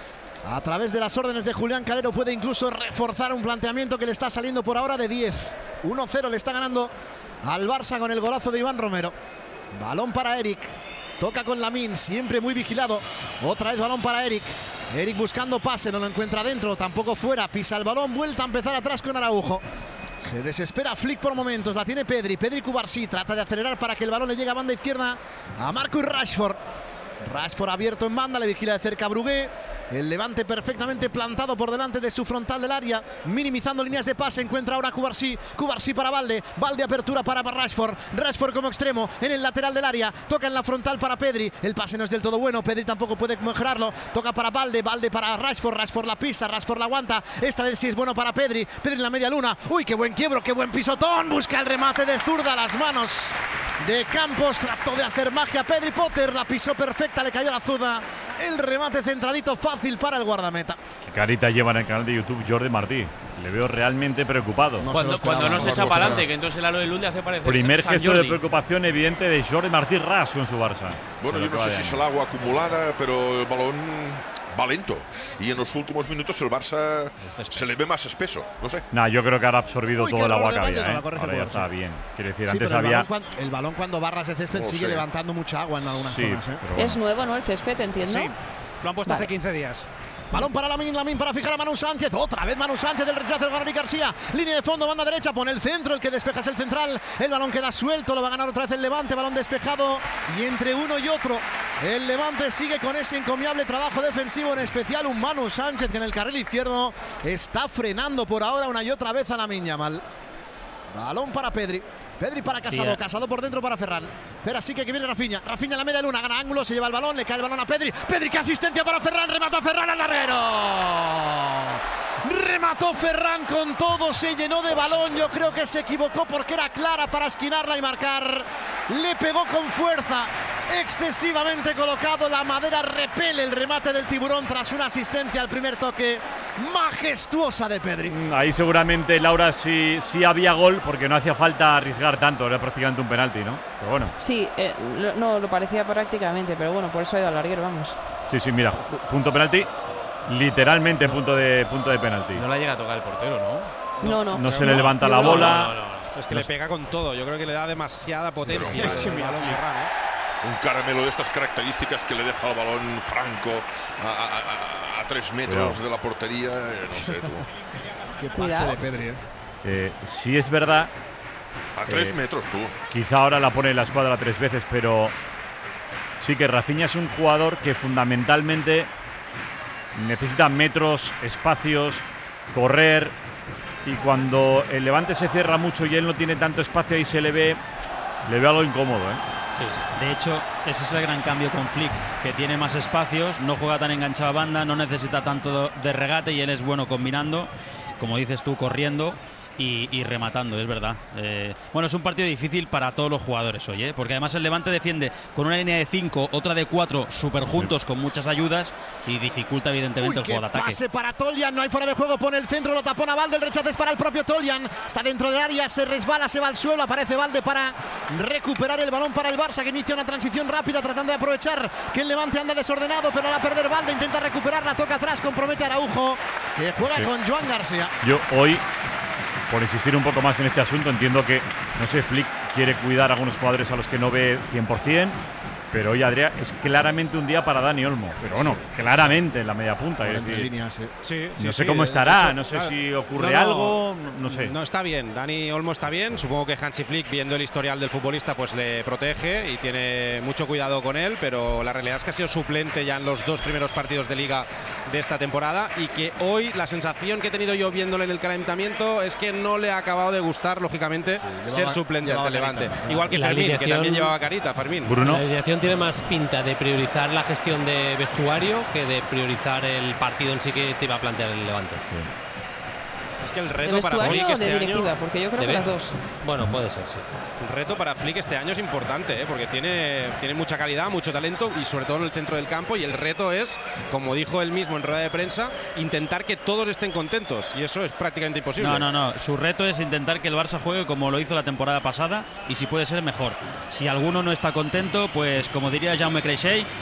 a través de las órdenes de Julián Calero, puede incluso reforzar un planteamiento que le está saliendo por ahora de diez. uno cero le está ganando al Barça con el golazo de Iván Romero. Balón para Eric. Toca con Lamine, siempre muy vigilado. Otra vez balón para Eric. Eric buscando pase, no lo encuentra dentro, tampoco fuera. Pisa el balón, vuelta a empezar atrás con Araujo. Se desespera Flick por momentos, la tiene Pedri. Pedri Cubarsí trata de acelerar para que el balón le llegue a banda izquierda a Marcus Rashford. Rashford abierto en banda, le vigila de cerca Brugué. El Levante perfectamente plantado por delante de su frontal del área, minimizando líneas de pase. Encuentra ahora Cubarsí. Cubarsí para Valde. Valde apertura para Rashford. Rashford como extremo en el lateral del área. Toca en la frontal para Pedri. El pase no es del todo bueno. Pedri tampoco puede mejorarlo. Toca para Valde. Valde para Rashford. Rashford la pisa. Rashford la aguanta. Esta vez sí es bueno para Pedri. Pedri en la media luna. Uy, qué buen quiebro, qué buen pisotón. Busca el remate de zurda a las manos de Campos. Trató de hacer magia Pedri Potter. La pisó perfecta. Le cayó la zurda. El remate centradito fácil para el guardameta. Qué carita lleva en el canal de YouTube Jordi Martí. Le veo realmente preocupado. No cuando cuando no se echa para adelante, que entonces el halo de luz le hace parecer Primer San gesto Jordi. de preocupación evidente de Jordi Martí Ras con su Barça. Bueno, yo no sé si es el agua acumulada, pero el balón va lento. Y en los últimos minutos el Barça se le ve más espeso. No sé. Nah, yo creo que ahora ha absorbido Uy, todo el agua que Valde, había. no la ¿eh? corrige Ahora ya por está sí. bien. Quiero decir, Sí, antes pero el había. balón, cuando, el balón cuando barras de césped No sigue sé. levantando mucha agua en algunas Sí, zonas. ¿eh? pero bueno. Es nuevo, ¿no? El césped, entiendo. Sí, lo han puesto Vale. hace quince días. Balón para Lamine, Lamine para fijar a Manu Sánchez. Otra vez Manu Sánchez del rechazo del Guarani García. Línea de fondo, banda derecha, pone el centro. El que despeja es el central. El balón queda suelto, lo va a ganar otra vez el Levante. Balón despejado y entre uno y otro el Levante sigue con ese encomiable trabajo defensivo, en especial un Manu Sánchez que en el carril izquierdo está frenando por ahora una y otra vez a Lamine Yamal. Balón para Pedri. Pedri para Casado, Tía. Casado por dentro para Ferran. Pero así que, que viene Rafinha. Rafinha en la media luna, gana ángulo, se lleva el balón, le cae el balón a Pedri. Pedri, que asistencia para Ferran, remata Ferran al larguero. Remató Ferran con todo, se llenó de balón. Yo creo que se equivocó porque era clara para esquinarla y marcar. Le pegó con fuerza, excesivamente colocado. La madera repele el remate del Tiburón tras una asistencia al primer toque majestuosa de Pedri. Ahí seguramente, Laura, sí, sí había gol porque no hacía falta arriesgar tanto. Era prácticamente un penalti, ¿no? Pero bueno. Sí, eh, lo- no, lo parecía prácticamente, pero bueno, por eso ha ido al larguero, vamos. Sí, sí, mira, ju- punto penalti. Literalmente punto de punto de penalti. No la llega a tocar el portero, ¿no? No, no. No se le levanta la No, no, bola. No, no, no. Es que No le sé. pega con todo. Yo creo que le da demasiada potencia pero, al pero, balón Ferran, ¿eh? Un caramelo de estas características que le deja el balón franco a, a- a- a tres metros Cuidado. de la portería. eh, No sé tú. Qué pase Cuidado. de Pedri, ¿eh? Eh, sí es verdad. A tres Eh, metros tú. Quizá ahora la pone en la escuadra tres veces, pero sí que Rafinha es un jugador que fundamentalmente necesita metros, espacios, correr. Y cuando el Levante se cierra mucho y él no tiene tanto espacio, ahí se le ve, le ve algo incómodo, ¿eh? Sí, sí. De hecho, ese es el gran cambio con Flick, que tiene más espacios, no juega tan enganchado a banda, no necesita tanto de regate y él es bueno combinando, como dices tú, corriendo y, y rematando, es verdad. Eh, bueno, es un partido difícil para todos los jugadores hoy, ¿eh? Porque además el Levante defiende con una línea de cinco, otra de cuatro, súper juntos, con muchas ayudas y dificulta evidentemente Uy, el juego de qué ataque. pase para Toljan, no hay fuera de juego, pone el centro, lo tapona Valde, el rechazo es para el propio Toljan, está dentro del área, se resbala, se va al suelo, aparece Valde para recuperar el balón para el Barça, que inicia una transición rápida tratando de aprovechar que el Levante anda desordenado, pero al perder Valde intenta recuperarla, toca atrás, compromete a Araujo, que juega Sí. con Joan García. Yo hoy, por insistir un poco más en este asunto, entiendo que, no sé, Flick quiere cuidar a algunos jugadores a los que no ve cien por cien, pero hoy, Adrián, es claramente un día para Dani Olmo. Pero bueno, claramente en la media punta. Es Entre decir, líneas, eh. Sí, no sí, sé sí, cómo de estará, hecho, no sé claro. si ocurre No, no, algo, no, no sé. No está bien, Dani Olmo está bien. Supongo que Hansi Flick, viendo el historial del futbolista, pues le protege y tiene mucho cuidado con él, pero la realidad es que ha sido suplente ya en los dos primeros partidos de liga de esta temporada y que hoy la sensación que he tenido yo viéndole en el calentamiento es que no le ha acabado de gustar, lógicamente, llevaba- ser suplente llevaba ante Levante. carita. Igual que La Fermín, que alineación- también llevaba carita, Fermín. Bruno. La alineación tiene más pinta de priorizar la gestión de vestuario que de priorizar el partido en sí que te iba a plantear el Levante. Es que el ¿De reto para Flick vestuario o este de año… directiva? Porque yo creo ¿De que las ver? dos. Bueno, puede ser, sí. El reto para Flick este año es importante, ¿eh? Porque tiene, tiene mucha calidad, mucho talento y sobre todo en el centro del campo. Y el reto es, como dijo él mismo en rueda de prensa, intentar que todos estén contentos. Y eso es prácticamente imposible. No, no, no. Su reto es intentar que el Barça juegue como lo hizo la temporada pasada y si puede ser mejor. Si alguno no está contento, pues como diría Jaume Creixell,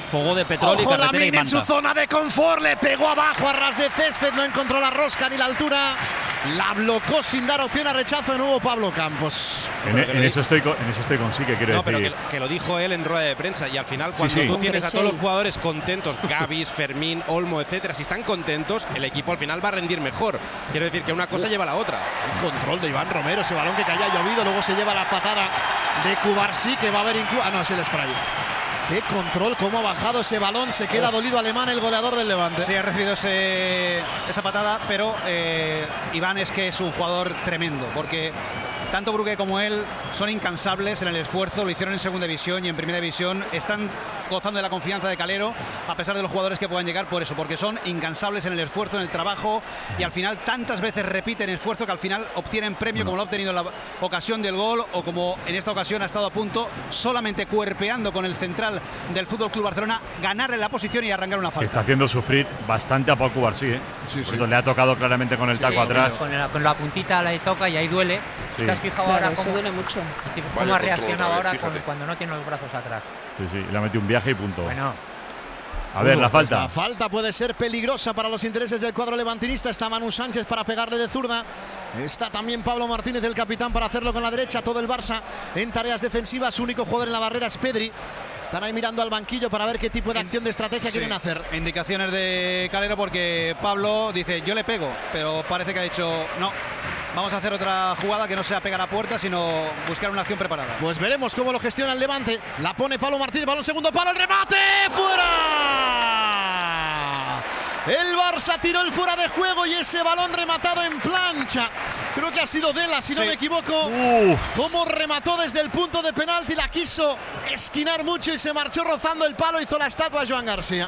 fogó de petróleo y Ojo, carretera y Lamine en su manta. zona de confort, le pegó abajo a ras de césped, no encontró la rosca ni la altura, la blocó sin dar opción a rechazo de nuevo Pablo Campos. En, en eso estoy con, en eso estoy con sí que quiero No, pero decir. que, que lo dijo él en rueda de prensa y al final cuando sí. tú tienes a todos los sí. jugadores contentos, Gavis, Fermín, Olmo, etcétera, si están contentos, el equipo al final va a rendir mejor. Quiero decir que una cosa lleva a la otra. El control de Iván Romero, ese balón que caía llovido, luego se lleva la patada de Cubarsí, que va a haber incluso. Ah, no, es el spray. Qué control, cómo ha bajado ese balón, se queda dolido Alemán, el goleador del Levante. Sí, ha recibido ese, esa patada, pero eh, Iván es que es un jugador tremendo, porque tanto Brugge como él son incansables en el esfuerzo, lo hicieron en segunda división y en primera división, están gozando de la confianza de Calero, a pesar de los jugadores que puedan llegar por eso, porque son incansables en el esfuerzo, en el trabajo, y al final tantas veces repiten esfuerzo que al final obtienen premio, como lo ha obtenido en la ocasión del gol, o como en esta ocasión ha estado a punto, solamente cuerpeando con el central del F C Barcelona, ganarle la posición y arrancar una Que Pues está falta. haciendo sufrir bastante a Pau Cubarsí, ¿eh? Sí, sí. Cuando le ha tocado claramente con el Sí, taco con atrás. Con la, con la puntita le toca y ahí duele. Sí. ¿Te has fijado Claro, ahora eso cómo, duele mucho. cómo Vaya ha control reaccionado otra ahora vez, con- fíjate. cuando no tiene los brazos atrás? Sí, sí, le ha metido un viaje y punto. Bueno, A ver, Uh, la pues falta. La falta puede ser peligrosa para los intereses del cuadro levantinista. Está Manu Sánchez para pegarle de zurda. Está también Pablo Martínez, el capitán, para hacerlo con la derecha. Todo el Barça en tareas defensivas. Su único jugador en la barrera es Pedri. Están ahí mirando al banquillo para ver qué tipo de acción de estrategia Sí, quieren hacer. indicaciones de Calero, porque Pablo dice yo le pego, pero parece que ha dicho no, vamos a hacer otra jugada que no sea pegar a puerta, sino buscar una acción preparada. Pues veremos cómo lo gestiona el Levante. La pone Pablo Martínez, balón segundo palo, el remate, ¡fuera! El Barça tiró el fuera de juego y ese balón rematado en plancha. Creo que ha sido Dela, si no Sí. me equivoco. Uf. Cómo remató desde el punto de penalti, la quiso esquinar mucho y se marchó rozando el palo, hizo la estatua a Joan García.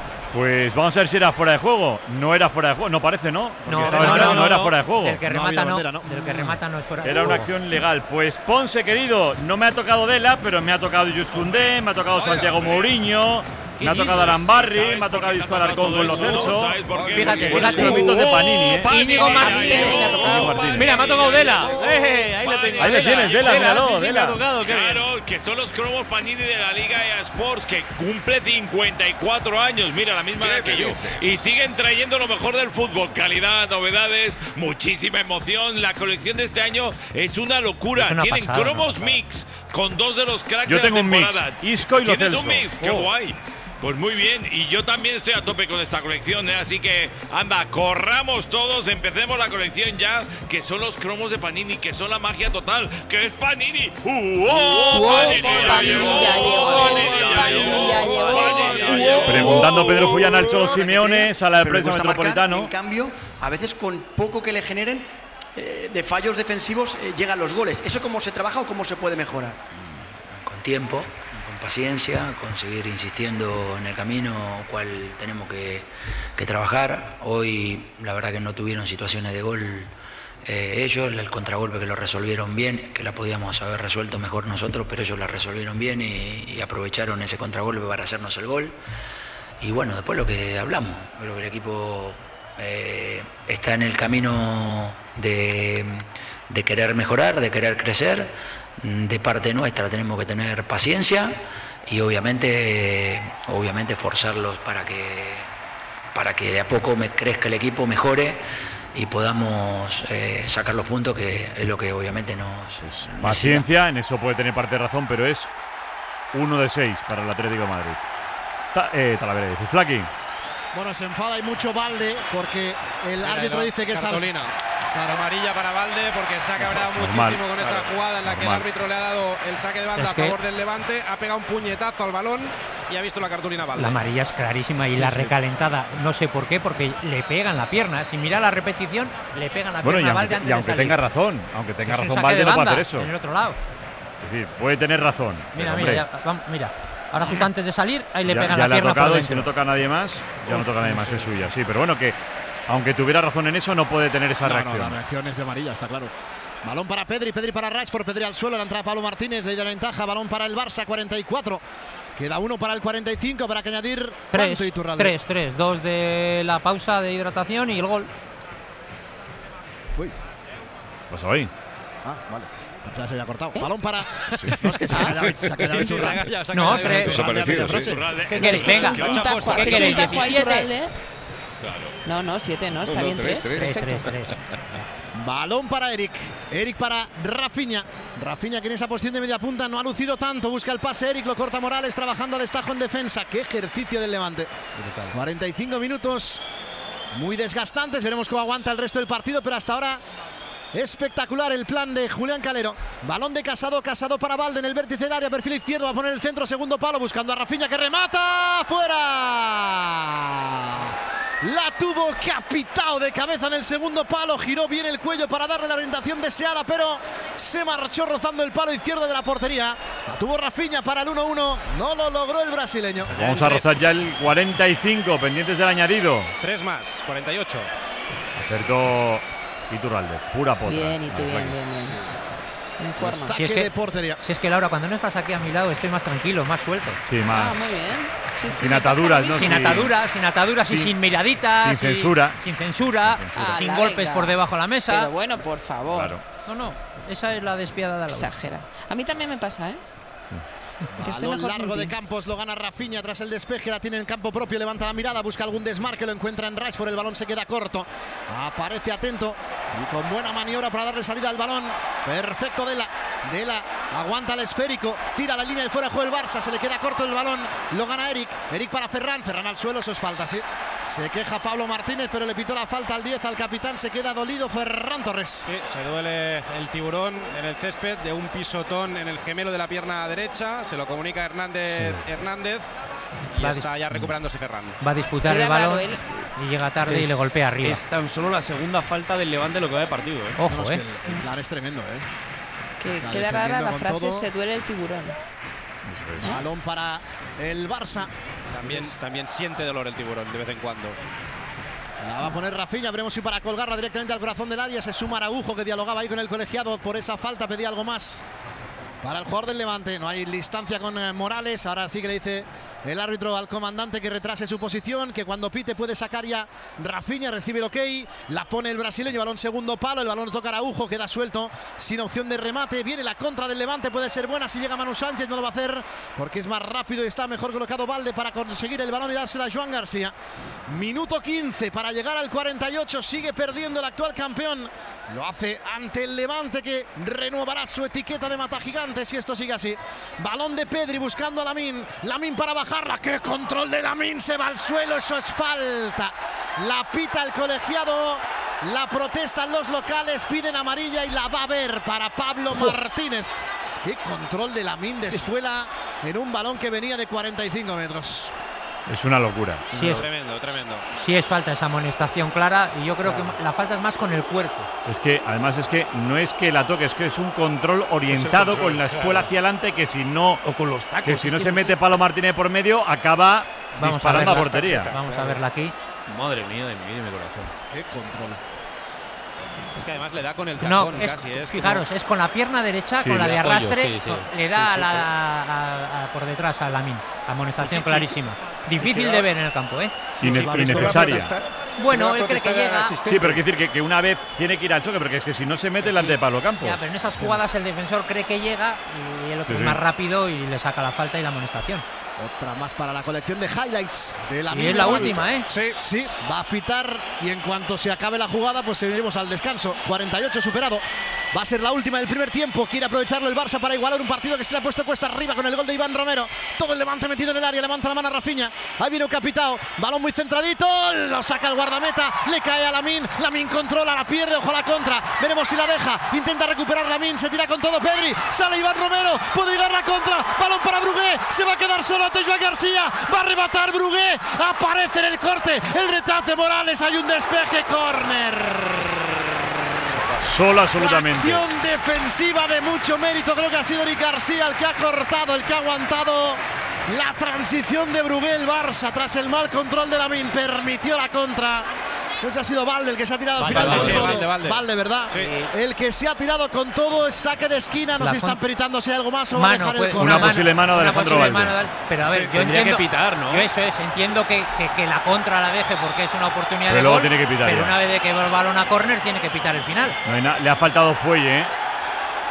Pues vamos a ver si era fuera de juego. No era fuera de juego, no parece, ¿no? Porque no, estaba no, esperando, no, no era no. fuera de juego. Del que No ha remata habido no, bandera, ¿no? del que remata no es fuera. Era una Oh. acción legal. Pues Ponce, querido, no me ha tocado Dela, pero me ha tocado Yus Koundé, me ha tocado Santiago Mourinho, me ha tocado Arambarri, me ha tocado Isco Alarcón con los Celso. ¿Sabes por qué? Fíjate, Porque- Buenos fíjate. cromitos de Panini, ¿eh? Íñigo Martínez. Martínez, me ha tocado. Martínez. Mira, me ha tocado Dela. Eh, ahí lo tengo. Ahí le tienes, Dela, míralo, sí, sí, me Dela. ha tocado. qué bien. Claro, que son los cromos Panini de la Liga E A Sports, que cumple cincuenta y cuatro años, mira, la misma edad que yo. Y siguen trayendo lo mejor del fútbol, calidad, novedades, muchísima emoción. La colección de este año es una locura. Es una Tienen pasada, cromos una mix con dos de los cracks Yo de la tengo un mix, temporada. Isco y Lo ¿Tienes Celso. un mix? ¡Qué Oh. guay! Pues muy bien, y yo también estoy a tope con esta colección, ¿eh? Así que anda, corramos todos, empecemos la colección ya, que son los cromos de Panini, que son la magia total, que es Panini. ¡Uh, oh! Panini ya Panini llegó, ya llegó, Panini ya llegó. Panini ya llegó. Preguntando Pedro Fullana al Cholo Simeone, sala de Pero le prensa cuesta marcar, metropolitano. en cambio, a veces con poco que le generen eh, de fallos defensivos eh, llegan los goles. ¿Eso cómo se trabaja o cómo se puede mejorar? Con tiempo, con paciencia, con seguir insistiendo en el camino cual tenemos que, que trabajar. Hoy la verdad que no tuvieron situaciones de gol eh, ellos, el contragolpe que lo resolvieron bien, que la podíamos haber resuelto mejor nosotros, pero ellos la resolvieron bien y, y aprovecharon ese contragolpe para hacernos el gol. Y bueno, después lo que hablamos, creo que el equipo eh, está en el camino de, de querer mejorar, de querer crecer. De parte nuestra tenemos que tener paciencia y obviamente, obviamente forzarlos para que, para que de a poco me crezca el equipo, mejore y podamos eh, sacar los puntos, que es lo que obviamente nos necesita. Paciencia, en eso puede tener parte de razón, pero es uno de seis para el Atlético de Madrid. Ta eh, Talavera dice, Flaki. Bueno, se enfada y mucho Valde porque el Mira, árbitro no, dice que es cartulina. Claro. Amarilla para Valde porque se ha cabreado Normal, muchísimo con esa claro, jugada en la que el normal. árbitro le ha dado el saque de banda Es a que- favor del Levante, ha pegado un puñetazo al balón y ha visto la cartulina Valde. La amarilla es clarísima y Sí, la sí. recalentada, no sé por qué, porque le pegan la pierna. Si mira la repetición, le pegan la Bueno, y pierna a aunque, Valde antes y aunque de salir. tenga razón, aunque tenga Es un razón saque Valde de no puede banda hacer eso. en el otro lado. Es decir, puede tener razón. Mira, pero, mira, hombre, ya, vamos, mira. Ahora justo antes de salir, ahí le ya, pegan ya la le ha pierna por tocado y dentro. si no toca a nadie más, ya no Uf, toca a nadie uf, más, es uf. suya. Sí, pero bueno, que aunque tuviera razón en eso, no puede tener esa No, reacción. no, la reacción es de amarilla, está claro. Balón para Pedri, Pedri para Rashford, Pedri al suelo, la entrada Pablo Martínez, le da la ventaja, balón para el Barça, cuarenta y cuatro. Queda uno para el cuarenta y cinco, para que añadir Tres, ¿cuánto, Iturralde? tres, tres. Dos de la pausa de hidratación y el gol. Uy. Pues hoy. Ah, vale. Ya se había cortado. Balón para. No, es que se ha quedado, se ha quedado Iturralde. No, tres. Desaparecido, sí. ¿Qué queréis? Venga, ¿qué queréis? ¿diecisiete? No, no, siete no, está bien tres. tres, tres, tres. Balón para Eric. Eric para Rafinha. Rafinha que en esa posición de media punta no ha lucido tanto. Busca el pase Eric, lo corta Morales trabajando a destajo en defensa. Qué ejercicio del Levante. Brutal. cuarenta y cinco minutos muy desgastantes. Veremos cómo aguanta el resto del partido, pero hasta ahora espectacular el plan de Julián Calero. Balón de Casado, Casado para Valde en el vértice del área, perfil izquierdo, va a poner el centro, segundo palo, buscando a Rafinha que remata. ¡Fuera! La tuvo capitao de cabeza en el segundo palo, giró bien el cuello para darle la orientación deseada, pero se marchó rozando el palo izquierdo de la portería. La tuvo Rafinha para el uno uno, no lo logró el brasileño. Vamos a rozar ya el cuarenta y cinco, pendientes del añadido. Tres más, cuarenta y ocho. Acertó Iturralde, pura potra. Bien, y tú bien, bien, bien. En forma. Saque Si es que- de portería. Si es que Laura, cuando no estás aquí a mi lado, estoy más tranquilo, más suelto. Sí, más. Ah, muy bien. Sí, sí, Sin me pasa ataduras, lo ¿no? mismo. Sin ataduras, sin ataduras y Sin- sin miraditas. sin y- censura. Sin censura, Ah, sin la golpes venga. por debajo de la mesa. Pero bueno, por favor. Claro. No, no, esa es la despiadada Laura. Exagera. A mí también me pasa, ¿eh? Que estoy Balón mejor largo sin de ti. Campos, lo gana Rafinha tras el despeje, la tiene en campo propio, levanta la mirada, busca algún desmarque, lo encuentra en Rashford, el balón se queda corto, aparece atento y con buena maniobra para darle salida al balón, perfecto Dela, Dela aguanta el esférico, tira la línea de fuera, juega el Barça, se le queda corto el balón, lo gana Eric, Eric para Ferran, Ferran al suelo, eso es falta, sí, se queja Pablo Martínez, pero le pitó la falta al diez, al capitán, se queda dolido Ferran Torres. Sí, se duele el tiburón en el césped de un pisotón en el gemelo de la pierna derecha. Se lo comunica Hernández, Hernández y Va a está ya recuperándose Ferran. Va a disputar Queda el balón raro, él. y llega tarde y le golpea arriba. Es tan solo la segunda falta del Levante lo que va de partido. ¿eh? Ojo, No, es eh. que el, el plan es tremendo, ¿eh? Que Está queda rara defendiendo la con frase todo. se duele el tiburón. Balón para el Barça. También, también siente dolor el tiburón de vez en cuando. La va a poner Rafinha, veremos si para colgarla directamente al corazón del área. Se suma Araujo, que dialogaba ahí con el colegiado por esa falta, pedía algo más para el jugador del Levante. No hay distancia con eh, Morales, ahora sí que le dice el árbitro al comandante que retrase su posición, que cuando pite puede sacar ya Rafinha, recibe el ok, la pone el brasileño, balón segundo palo, el balón toca a Araujo, queda suelto, sin opción de remate, viene la contra del Levante, puede ser buena si llega Manu Sánchez, no lo va a hacer porque es más rápido y está mejor colocado Valde para conseguir el balón y dársela a Joan García. Minuto quince para llegar al cuarenta y ocho, sigue perdiendo el actual campeón, lo hace ante el Levante que renovará su etiqueta de mata gigante si esto sigue así. Balón de Pedri buscando a Lamine, Lamine para bajarla, qué control de Lamine, se va al suelo, eso es falta. La pita el colegiado, la protestan los locales, piden amarilla y la va a ver para Pablo Martínez. Qué control de Lamine de suela en un balón que venía de cuarenta y cinco metros. Es una locura. Sí, es, Tremendo, tremendo. sí es falta esa amonestación clara y yo creo que la falta es más con el cuerpo. Es que además es que no es que la toque, es que es un control orientado control, con la espuela claro. hacia adelante que si no O con los tacos. que si es no que se mete Pablo Martínez por medio acaba Vamos a disparando a, verla. portería. Vamos a verla aquí. Madre mía de mi vida y mi corazón. Qué control. Es que además le da con el tacón No, es, casi. Es fijaros, como- es con la pierna derecha, Sí, con la de de apoyo, arrastre, sí, sí. con- le da Sí, a sí, la- pero- a- a- por detrás a Lamine. Amonestación clarísima. Difícil de ver en el campo, ¿eh? Ine- innecesaria. Bueno, él cree que llega. Sí, pero quiere decir que, que una vez tiene que ir al choque, porque es que si no se mete delante de Pablo Campos. Ya, pero en esas jugadas el defensor cree que llega y el otro Sí, es sí. más rápido y le saca la falta y la amonestación. Otra más para la colección de highlights de la Y es la última, ¿eh? Sí, sí, va a pitar y en cuanto se acabe la jugada, pues seguiremos al descanso. cuarenta y ocho superado. Va a ser la última del primer tiempo. Quiere aprovecharlo el Barça para igualar un partido que se le ha puesto cuesta arriba con el gol de Iván Romero. Todo el Levante metido en el área, levanta la mano a Rafinha. Ahí viene un capitao, balón muy centradito, lo saca el guardameta, le cae a Lamine. Lamine controla, la pierde, ojo a la contra. Veremos si la deja, intenta recuperar Lamine, se tira con todo Pedri, sale Iván Romero, puede llegar la contra, balón para Brugué, se va a quedar solo ante Joan García, va a arrebatar Brugué, aparece en el corte, el rechace Morales, hay un despeje, córner. Solo absolutamente. Acción defensiva de mucho mérito, creo que ha sido Eric García el que ha cortado, el que ha aguantado la transición de Brugué. El Barça tras el mal control de Lamine permitió la contra. Pues ha sido Valde el que se ha tirado al Valde, final con sí, todo. Valde, Valde. Valde, ¿verdad? Sí. El que se ha tirado con todo es saque de esquina. No La sé si están con- peritando si hay algo más o va a Mano, dejar pues, el Una corner. posible mano de una Alejandro posible Valde. mano de- Pero a ver, Sí, yo tendría entiendo, que pitar, ¿no? Yo eso es, entiendo que, que, que la contra la deje porque es una oportunidad Pero de luego gol, tiene que pitar pero ya. una vez de que va el balón a córner tiene que pitar el final. No hay na- le ha faltado fuelle, ¿eh?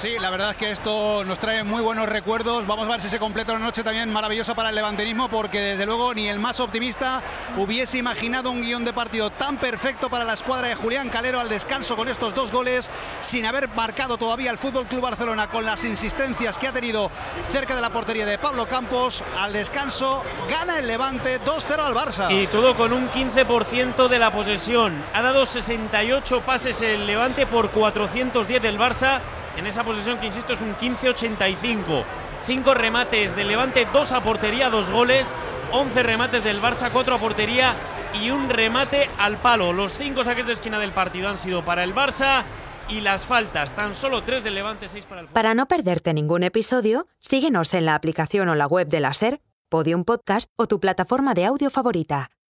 Sí, la verdad es que esto nos trae muy buenos recuerdos. Vamos a ver si se completa una noche también maravillosa para el levantinismo, porque desde luego ni el más optimista hubiese imaginado un guión de partido tan perfecto para la escuadra de Julián Calero al descanso con estos dos goles, sin haber marcado todavía el F C Barcelona con las insistencias que ha tenido cerca de la portería de Pablo Campos. Al descanso gana el Levante dos cero al Barça. Y todo con un quince por ciento de la posesión. Ha dado sesenta y ocho pases el Levante por cuatrocientos diez del Barça. En esa posesión, que insisto, es un quince ochenta y cinco. Cinco remates del Levante, dos a portería, dos goles. once remates del Barça, cuatro a portería y un remate al palo. Los cinco saques de esquina del partido han sido para el Barça y las faltas, tan solo tres del Levante, seis para el Barça. Para no perderte ningún episodio, síguenos en la aplicación o la web de la SER, Podium Podcast o tu plataforma de audio favorita.